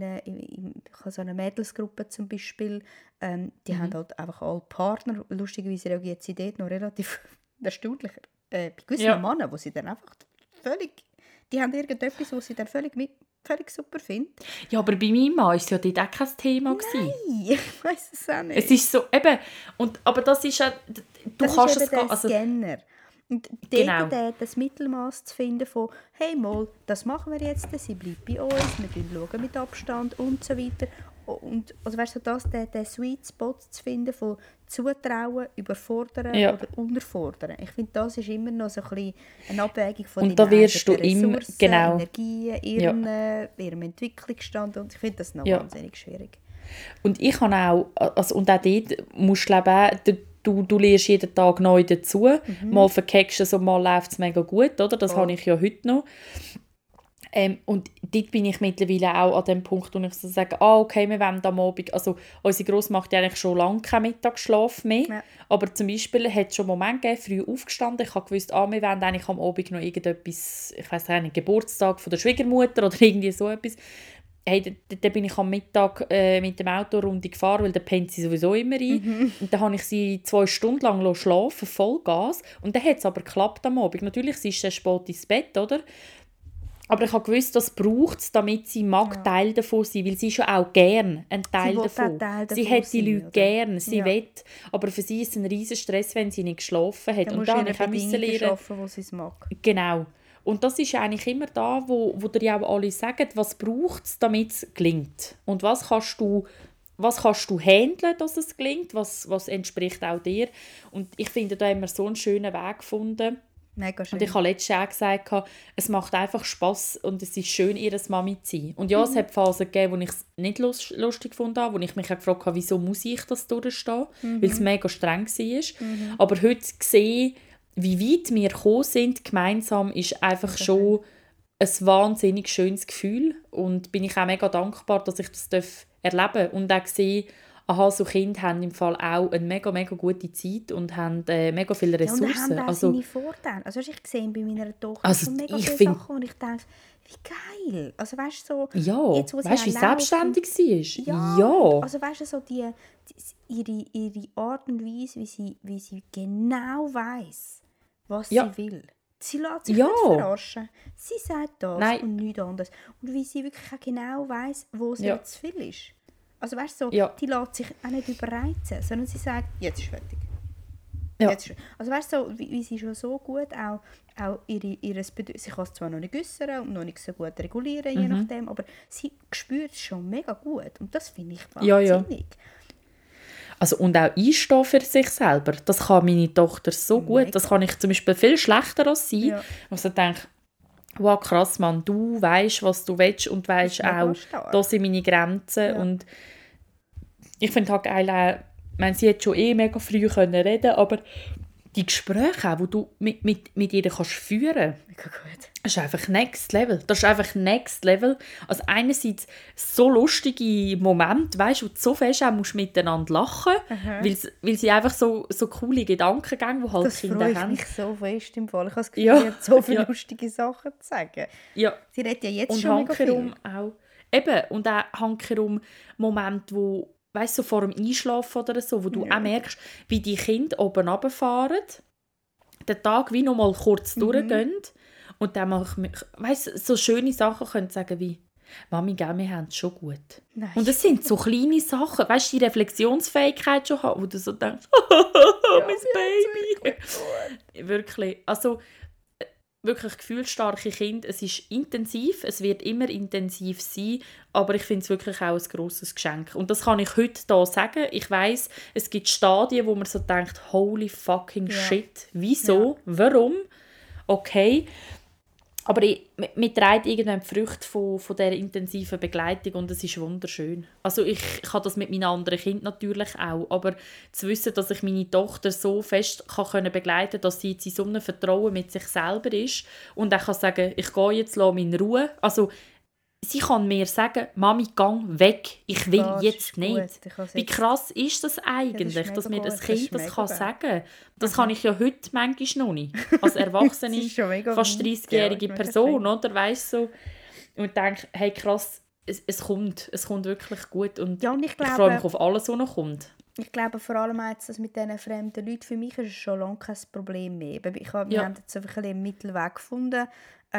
ich habe so eine Mädelsgruppe zum Beispiel, die haben halt einfach alle Partner. Lustigerweise reagiert sie dort noch relativ erstaunlich. Bei gewissen Männern, wo sie dann einfach völlig, die haben irgendetwas, was sie dann völlig super finden. Ja, aber bei meinem Mann war es ja dort auch kein Thema. Gewesen. Ich weiss es auch nicht. Es ist so, eben, aber das ist ja, du das kannst ist es eben gar, der Scanner. Und Genau. dort das Mittelmaß zu finden von «Hey mal, das machen wir jetzt, sie bleibt bei uns, wir schauen mit Abstand» und so weiter. Und also weißt du, den Sweet Spot zu finden von zutrauen, überfordern Ja. oder unterfordern. Ich finde, das ist immer noch so ein bisschen eine Abwägung von Und da wirst du immer, Ressourcen, genau, Energien, ihrem Entwicklungsstand. Und ich finde das noch ja. wahnsinnig schwierig. Und ich habe auch, also, und auch dort musst du glaube ich, du lernst jeden Tag neu dazu. Mal verkeckst du es und mal läuft es mega gut, oder? Das habe ich ja heute noch. Und dort bin ich mittlerweile auch an dem Punkt, wo ich so sage, okay, wir wollen am Abend, also unsere Grosse macht ja eigentlich schon lange keinen Mittagsschlaf mehr, Ja. aber zum Beispiel hat es schon einen Moment gegeben, früh aufgestanden, ich habe gewusst, wir wollen eigentlich am Abend noch irgendetwas, ich weiss nicht, Geburtstag von der Schwiegermutter oder irgendwie so etwas. Hey, dann bin ich am Mittag mit dem Auto eine Runde gefahren, weil dann pennt sie sowieso immer ein. Und dann habe ich sie 2 Stunden lang schlafen, Vollgas. Und dann hat es aber geklappt am Abend. Natürlich, sie ist sehr spät ins Bett, oder? Aber ich habe gewusst, das braucht es, damit sie Teil davon sein, weil sie ist ja auch gern ein Teil davon. Sie hat die Leute gern, sie will. Aber für sie ist es ein riesen Stress, wenn sie nicht geschlafen hat. Da Und musst da du habe ich auch Bedingungen lernen, schaffen, wo sie es mag. genau. Und das ist eigentlich immer da, wo dir ja auch alle sagen, was braucht es, damit es gelingt. Und was kannst du handeln, dass es gelingt, was entspricht auch dir. Und ich finde, da haben wir so einen schönen Weg gefunden. Mega schön. Und ich habe letztes Jahr gesagt, es macht einfach Spass und es ist schön, ihr Mami zu sein. Und ja, es hat Phasen gegeben, wo ich es nicht lustig gefunden habe, wo ich mich auch gefragt habe, wieso muss ich das durchstehen, weil es mega streng war. Aber heute sehe, wie weit wir gekommen sind, gemeinsam, ist einfach schon ein wahnsinnig schönes Gefühl. Und bin ich auch mega dankbar, dass ich das erleben darf. Und auch sehe, aha, so Kinder haben im Fall auch eine mega, mega gute Zeit und haben mega viele Ressourcen. Ja, und haben auch seine Vorteile. Also ich sehe bei meiner Tochter Also, schon mega ich viele find- Sachen, und ich denke, wie geil. Also weißt du, so, Ja, jetzt, wo sie weißt du, wie auch laufen, selbstständig sie ist? ja. Ja. Also weißt du, so ihre Art und Weise, wie sie genau weiss, was Ja. sie will. Sie lässt sich Ja. nicht verarschen. Sie sagt das Nein. und nichts anderes. Und wie sie wirklich auch genau weiss, wo sie Ja. zu viel ist. Also weißt du, so, Ja. die lässt sich auch nicht überreizen, sondern sie sagt, jetzt ist fertig. Ja. Jetzt ist, also weißt du, so, wie sie schon so gut auch ihres Bedürfnis, sie kann es zwar noch nicht äußern und noch nicht so gut regulieren, je nachdem, aber sie spürt es schon mega gut. Und das finde ich Ja, ja. wahnsinnig. Also, und auch einstehen für sich selber. Das kann meine Tochter so gut. Mega. Das kann ich zum Beispiel viel schlechter als sie. Ja. Also ich denke, wow, krass, Mann, du weißt, was du willst und weißt mega auch, stark. da sind meine Grenzen. Ja. Und ich finde halt geil, ich meine, sie hätte schon mega früh reden können, aber die Gespräche, auch, die du mit ihr kannst führen kannst, Mega gut. das ist einfach next level. Das ist einfach next level. Also einerseits so lustige Momente, weißt du, wo du so fest auch musst miteinander lachen, weil sie einfach so coole Gedankengänge, die halt Das Kinder freut haben. mich so fest im Fall. Ich habe das Gefühl, Ja. sie hat so viele Ja. lustige Sachen zu sagen. Ja. Sie redet ja jetzt Und schon mega viel. hankerum auch. Eben, und auch hankerum Momente, wo, weißt du, so vor dem Einschlafen oder so, wo du auch merkst, wie die Kinder oben runterfahren, den Tag wie noch mal kurz durchgehen und dann weißt du, so schöne Sachen können sagen wie «Mami, gell, wir haben es schon gut». Nein. Und es sind so kleine Sachen, weißt du, die Reflexionsfähigkeit schon haben, wo du so denkst «Mein Baby». Wirklich, also wirklich gefühlsstarke Kinder. Es ist intensiv, es wird immer intensiv sein, aber ich finde es wirklich auch ein grosses Geschenk. Und das kann ich heute hier sagen. Ich weiss, es gibt Stadien, wo man so denkt, holy fucking shit, wieso, warum, okay. Aber mir trägt irgendwann die Früchte von dieser intensiven Begleitung und es ist wunderschön. Also ich habe das mit meinen anderen Kindern natürlich auch, aber zu wissen, dass ich meine Tochter so fest begleiten kann, dass sie jetzt in so einem Vertrauen mit sich selber ist und auch kann sagen, ich gehe jetzt, lass mich in Ruhe. Also sie kann mir sagen, Mami, gang weg, ich will Das jetzt ist nicht. gut. Ich habe es Wie jetzt- krass ist das eigentlich, mega dass mir gut. ein Das Kind ist das mega kann gut. sagen? Das kann ich ja heute manchmal noch nicht. Als erwachsene, Das ist schon mega fast weit, 30-jährige ja, ist mega Person, schön. oder? Weißt du, so. Und denke, hey krass, es kommt wirklich gut. Und Ja, und ich ich freue glaube- mich auf alles, was noch kommt. Ich glaube vor allem jetzt, dass mit diesen fremden Leuten, für mich ist es schon lange kein Problem mehr. Wir Ja. haben jetzt einfach einen Mittelweg gefunden,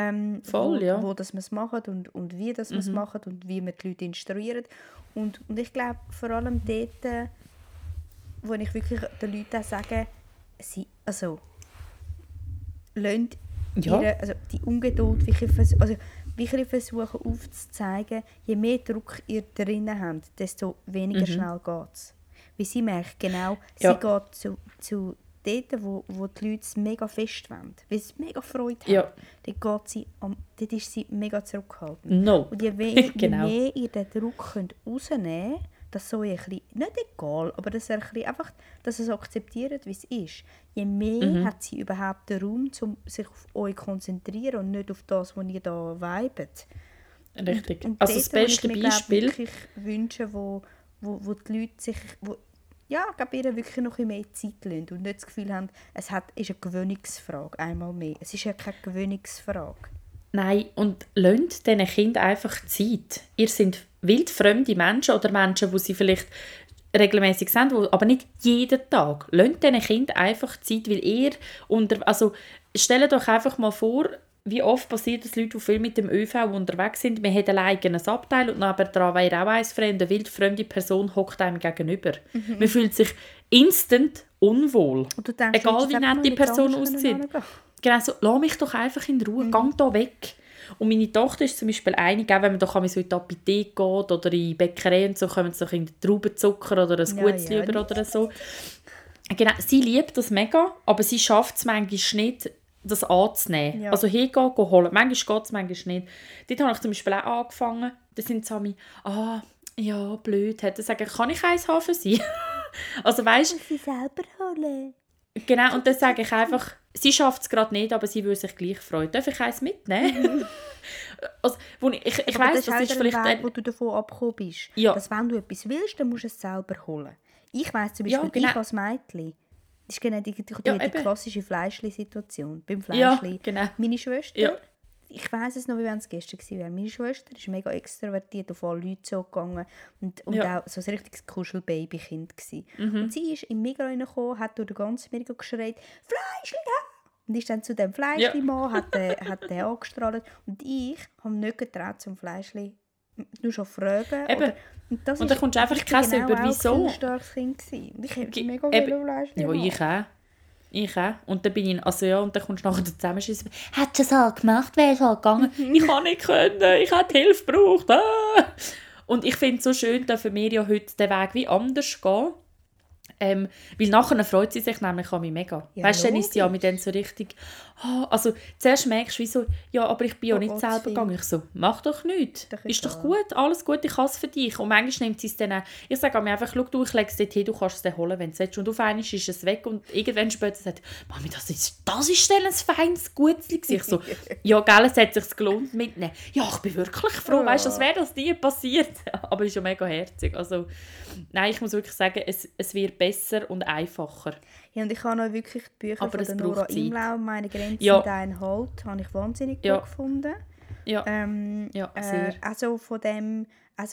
Voll, ja. wo das wir es machen und wie das wir es machen und wie wir die Leute instruieren. Und ich glaube vor allem dort, wo ich wirklich den Leuten auch sage, lasst Ja. also die Ungeduld wirklich versuchen aufzuzeigen, je mehr Druck ihr drinnen habt, desto weniger schnell geht es. Weil sie merkt genau, Ja. sie geht zu dort, wo die Leute es mega fest wollen, weil sie mega Freude haben. Ja. Dort ist sie mega zurückhaltend. No. Und je mehr Genau. ihr den Druck rausnehmen könnt, dass so ein bisschen, nicht egal, aber dass er ein bisschen einfach, dass es akzeptiert, wie es ist. Je mehr hat sie überhaupt den Raum, um sich auf euch zu konzentrieren und nicht auf das, was ihr da vibet. Richtig. Und Also das dort, wo beste ich mir, Beispiel... wirklich wünsche, wo die Leute sich, ihr wirklich noch ein bisschen mehr Zeit lassen und nicht das Gefühl haben, ist eine Gewöhnungsfrage, einmal mehr. Es ist ja keine Gewöhnungsfrage. Nein, und lasst diesen Kindern einfach Zeit. Ihr seid wildfremde Menschen oder Menschen, die sie vielleicht regelmäßig sind, aber nicht jeden Tag. Lasst diesen Kindern einfach Zeit, weil ihr also stellt euch einfach mal vor, wie oft passiert es Leute, die viel mit dem ÖV unterwegs sind, man hat ein eigenes Abteil und nebenan wäre auch eins fremd, eine wildfremde Person hockt einem gegenüber. Man fühlt sich instant unwohl. Und du denkst, egal wie nett die Person aussieht. Genau so, lass mich doch einfach in Ruhe, geh da weg. Und meine Tochter ist zum Beispiel einig, wenn man doch so in die Apotheke geht oder in die Bäckerei und so, kommen sie doch in den Traubenzucker oder ein Gutzli über oder so. Genau, sie liebt das mega, aber sie schafft es manchmal nicht, das anzunehmen. Ja. Also hingehen, holen. Manchmal geht es, manchmal nicht. Dort habe ich zum Beispiel auch angefangen, da sind sie ja, blöd. Dann sage ich, kann ich eins haben für sie? Also weißt, sie selber holen. genau, und dann sage ich einfach, sie schafft es gerade nicht, aber sie würde sich gleich freuen. Darf ich eins mitnehmen? Also, ich weiss, das ist vielleicht ein Weg, wo du davon abgekommen bist. Ja. Dass wenn du etwas willst, dann musst du es selber holen. Ich weiss zum Beispiel, Ja, genau. ich als Mädchen, das ist genau die klassische Fleischli-Situation. Beim Ja, Fleischli. genau. Meine Schwester, Ja. ich weiss es noch, wie wenn es gestern war. Meine Schwester ist mega extrovertiert, auf alle Leute zugegangen und Ja. auch so ein richtiges Kuschelbabykind gsi. Und sie ist im Migros reingekommen, hat durch den ganzen Migros geschreit, «Fleischli da!» Und ist dann zu dem Fleischli-Mann, hat den angestrahlt. Und ich habe nicht getraut, zum Fleischli nur schon fragen. Eben. Und dann kommst du einfach keinen über, wieso. Ich war ein starkes Kind gewesen. Und ich hätte mega Eben. viele Fleischli Ja, haben. ich auch. Und dann bin ich, und dann kommst du nachher zusammenschießen. «Hat es halt gemacht, wäre es halt gegangen?» «Ich kann nicht können, ich habe Hilfe gebraucht.» Und ich finde es so schön, dürfen wir ja heute den Weg wie anders gehen. Weil nachher freut sie sich nämlich an mich mega. Ja, weißt du, dann ist sie ja logisch. mit dann so richtig... also zuerst merkst du, wie so, «Ja, aber ich bin ja nicht selber gegangen.» Ich so, «Mach doch nichts. Doch Ist doch egal. gut, alles gut, ich kann es für dich.» Und manchmal nimmt sie es dann auch... Ich sage mir einfach, «Schau, du, ich lege es dort hin, du kannst es dann holen, wenn du es willst.» Und auf einmal ist es weg und irgendwann später sagt «Mami, das ist dann ein feines Gutzli.» Ich so, «Ja, gell, es hat sich gelohnt mitnehmen.» «Ja, ich bin wirklich froh, weißt du, als wäre das nie passiert.» Aber es ist ja mega herzig. Also, nein, ich muss wirklich sagen, es wird besser und einfacher. Ja, und ich habe noch wirklich die Bücher Aber von es der braucht Nora Zeit. Imlau, «Meine Grenzen Ja. sind ein Halt», habe ich wahnsinnig Ja. gut gefunden. Ja, ja, sehr. Also von dem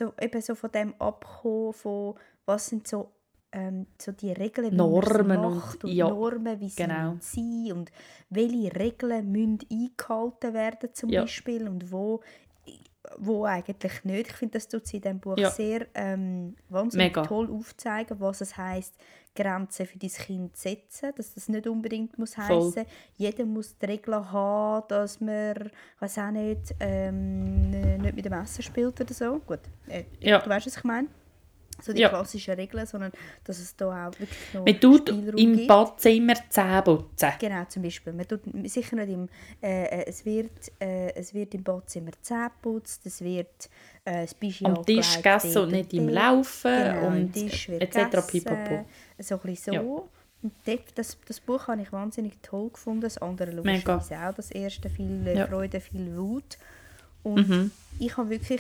Abkommen von, was sind so die Regeln, wie Normen man es und- macht und ja, Normen, wie sie genau. sein und welche Regeln müssen eingehalten werden zum Ja. Beispiel und wo eigentlich nicht. Ich finde, das tut sie in diesem Buch Ja. sehr wahnsinnig Mega. toll aufzeigen, was es heisst, Grenzen für dein Kind zu setzen, dass das nicht unbedingt muss Voll. heissen, jeder muss die Regeln haben, dass man, weiß auch nicht, nicht mit dem Essen spielt oder so. Gut, Ja. du weißt, was ich meine? So die Ja. klassischen Regeln, sondern dass es da auch wirklich noch Man tut Spielraum im gibt. Badzimmer Zähne putzen. Genau, zum Beispiel. Man tut sicher nicht es wird im Badzimmer Zähne geputzt, es wird das Pyjama Am Tisch gelegt, gegessen und dort nicht im dort. Laufen Genau, am und Tisch wird etc. gegessen, Pipapo. so ein bisschen so. Ja. Und das Buch habe ich wahnsinnig toll gefunden, das andere Mega. logischerweise auch, das erste viel Ja. Freude, viel Wut. Und ich habe wirklich,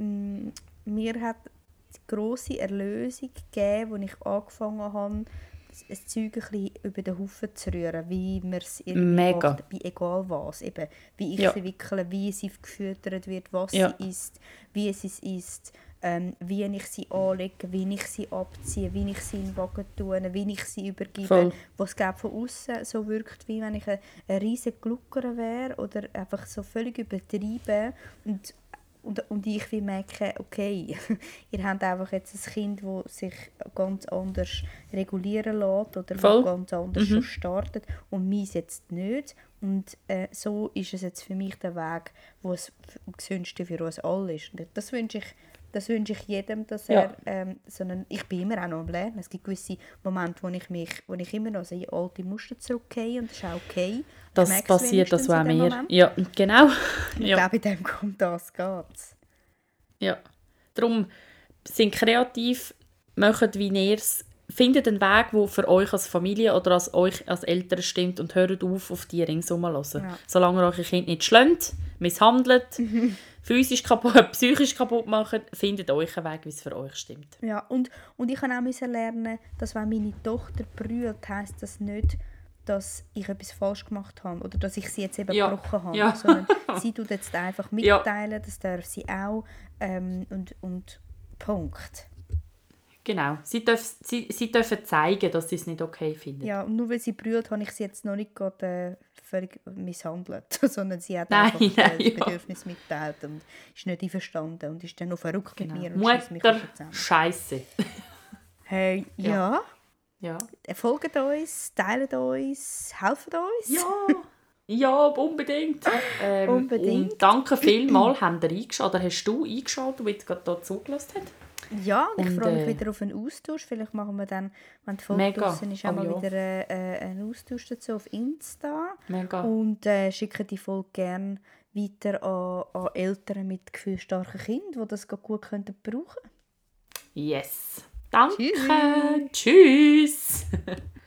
mir hat die grosse Erlösung gegeben, als ich angefangen habe, ein Zeug ein bisschen über den Haufen zu rühren, wie man es irgendwie Mega. macht, bei egal was. Eben, wie ich Ja. sie wickle, wie sie gefüttert wird, was Ja. sie isst, wie sie es isst, wie ich sie anlege, wie ich sie abziehe, wie ich sie in den Wagen tue, wie ich sie übergebe. Voll. Was es von außen so wirkt, wie wenn ich ein riesiger Glucker wäre oder einfach so völlig übertrieben. Und ich wie merke, okay, ihr habt einfach jetzt ein Kind, das sich ganz anders regulieren lässt oder Voll. das ganz anders schon startet und meins jetzt nicht. Und so ist es jetzt für mich der Weg, wo es am gesündeste für uns alle ist. Und das wünsche ich jedem, dass er ich bin immer auch noch am Lernen. Es gibt gewisse Momente, wo ich immer noch in alte Muster zurückgehe und das ist auch okay. Das passiert, das war mir. Moment. Ja, genau. Ich glaube, in dem kommt das geht's. Ja. Darum sind kreativ, macht wie ihr es. Findet einen Weg, der für euch als Familie oder als euch als Eltern stimmt und hört auf die Ringsum hören. Ja. Solange ihr eure Kinder nicht schlägt, misshandelt, physisch kaputt, psychisch kaputt macht, findet euch einen Weg, wie es für euch stimmt. Ja, und ich musste auch lernen, dass wenn meine Tochter brüllt, heisst das nicht, dass ich etwas falsch gemacht habe oder dass ich sie jetzt eben gebrochen habe, sondern sie tut jetzt einfach mitteilen, das darf sie auch und Punkt. Genau, sie dürfen zeigen, dass sie es nicht okay finden. Ja, und nur weil sie brüllt, habe ich sie jetzt noch nicht gerade völlig misshandelt, sondern sie hat einfach das Bedürfnis mitteilt und ist nicht einverstanden und ist dann noch verrückt mit mir und schießt mich zusammen. Scheisse. Hey, ja. Ja. Folgt uns, teilt uns, helft uns. Ja, unbedingt. Unbedingt. Und danke vielmals, hast du eingeschaltet, weil du gerade hier zugelassen hast. Ja, und ich freue mich wieder auf einen Austausch. Vielleicht machen wir dann, wenn die Folge draussen ist, auch mal wieder einen Austausch dazu auf Insta. Mega. Und schicken die Folge gerne weiter an Eltern mit gefühlsstarken Kindern, die das gut brauchen könnten. Yes. Danke. Tschüss.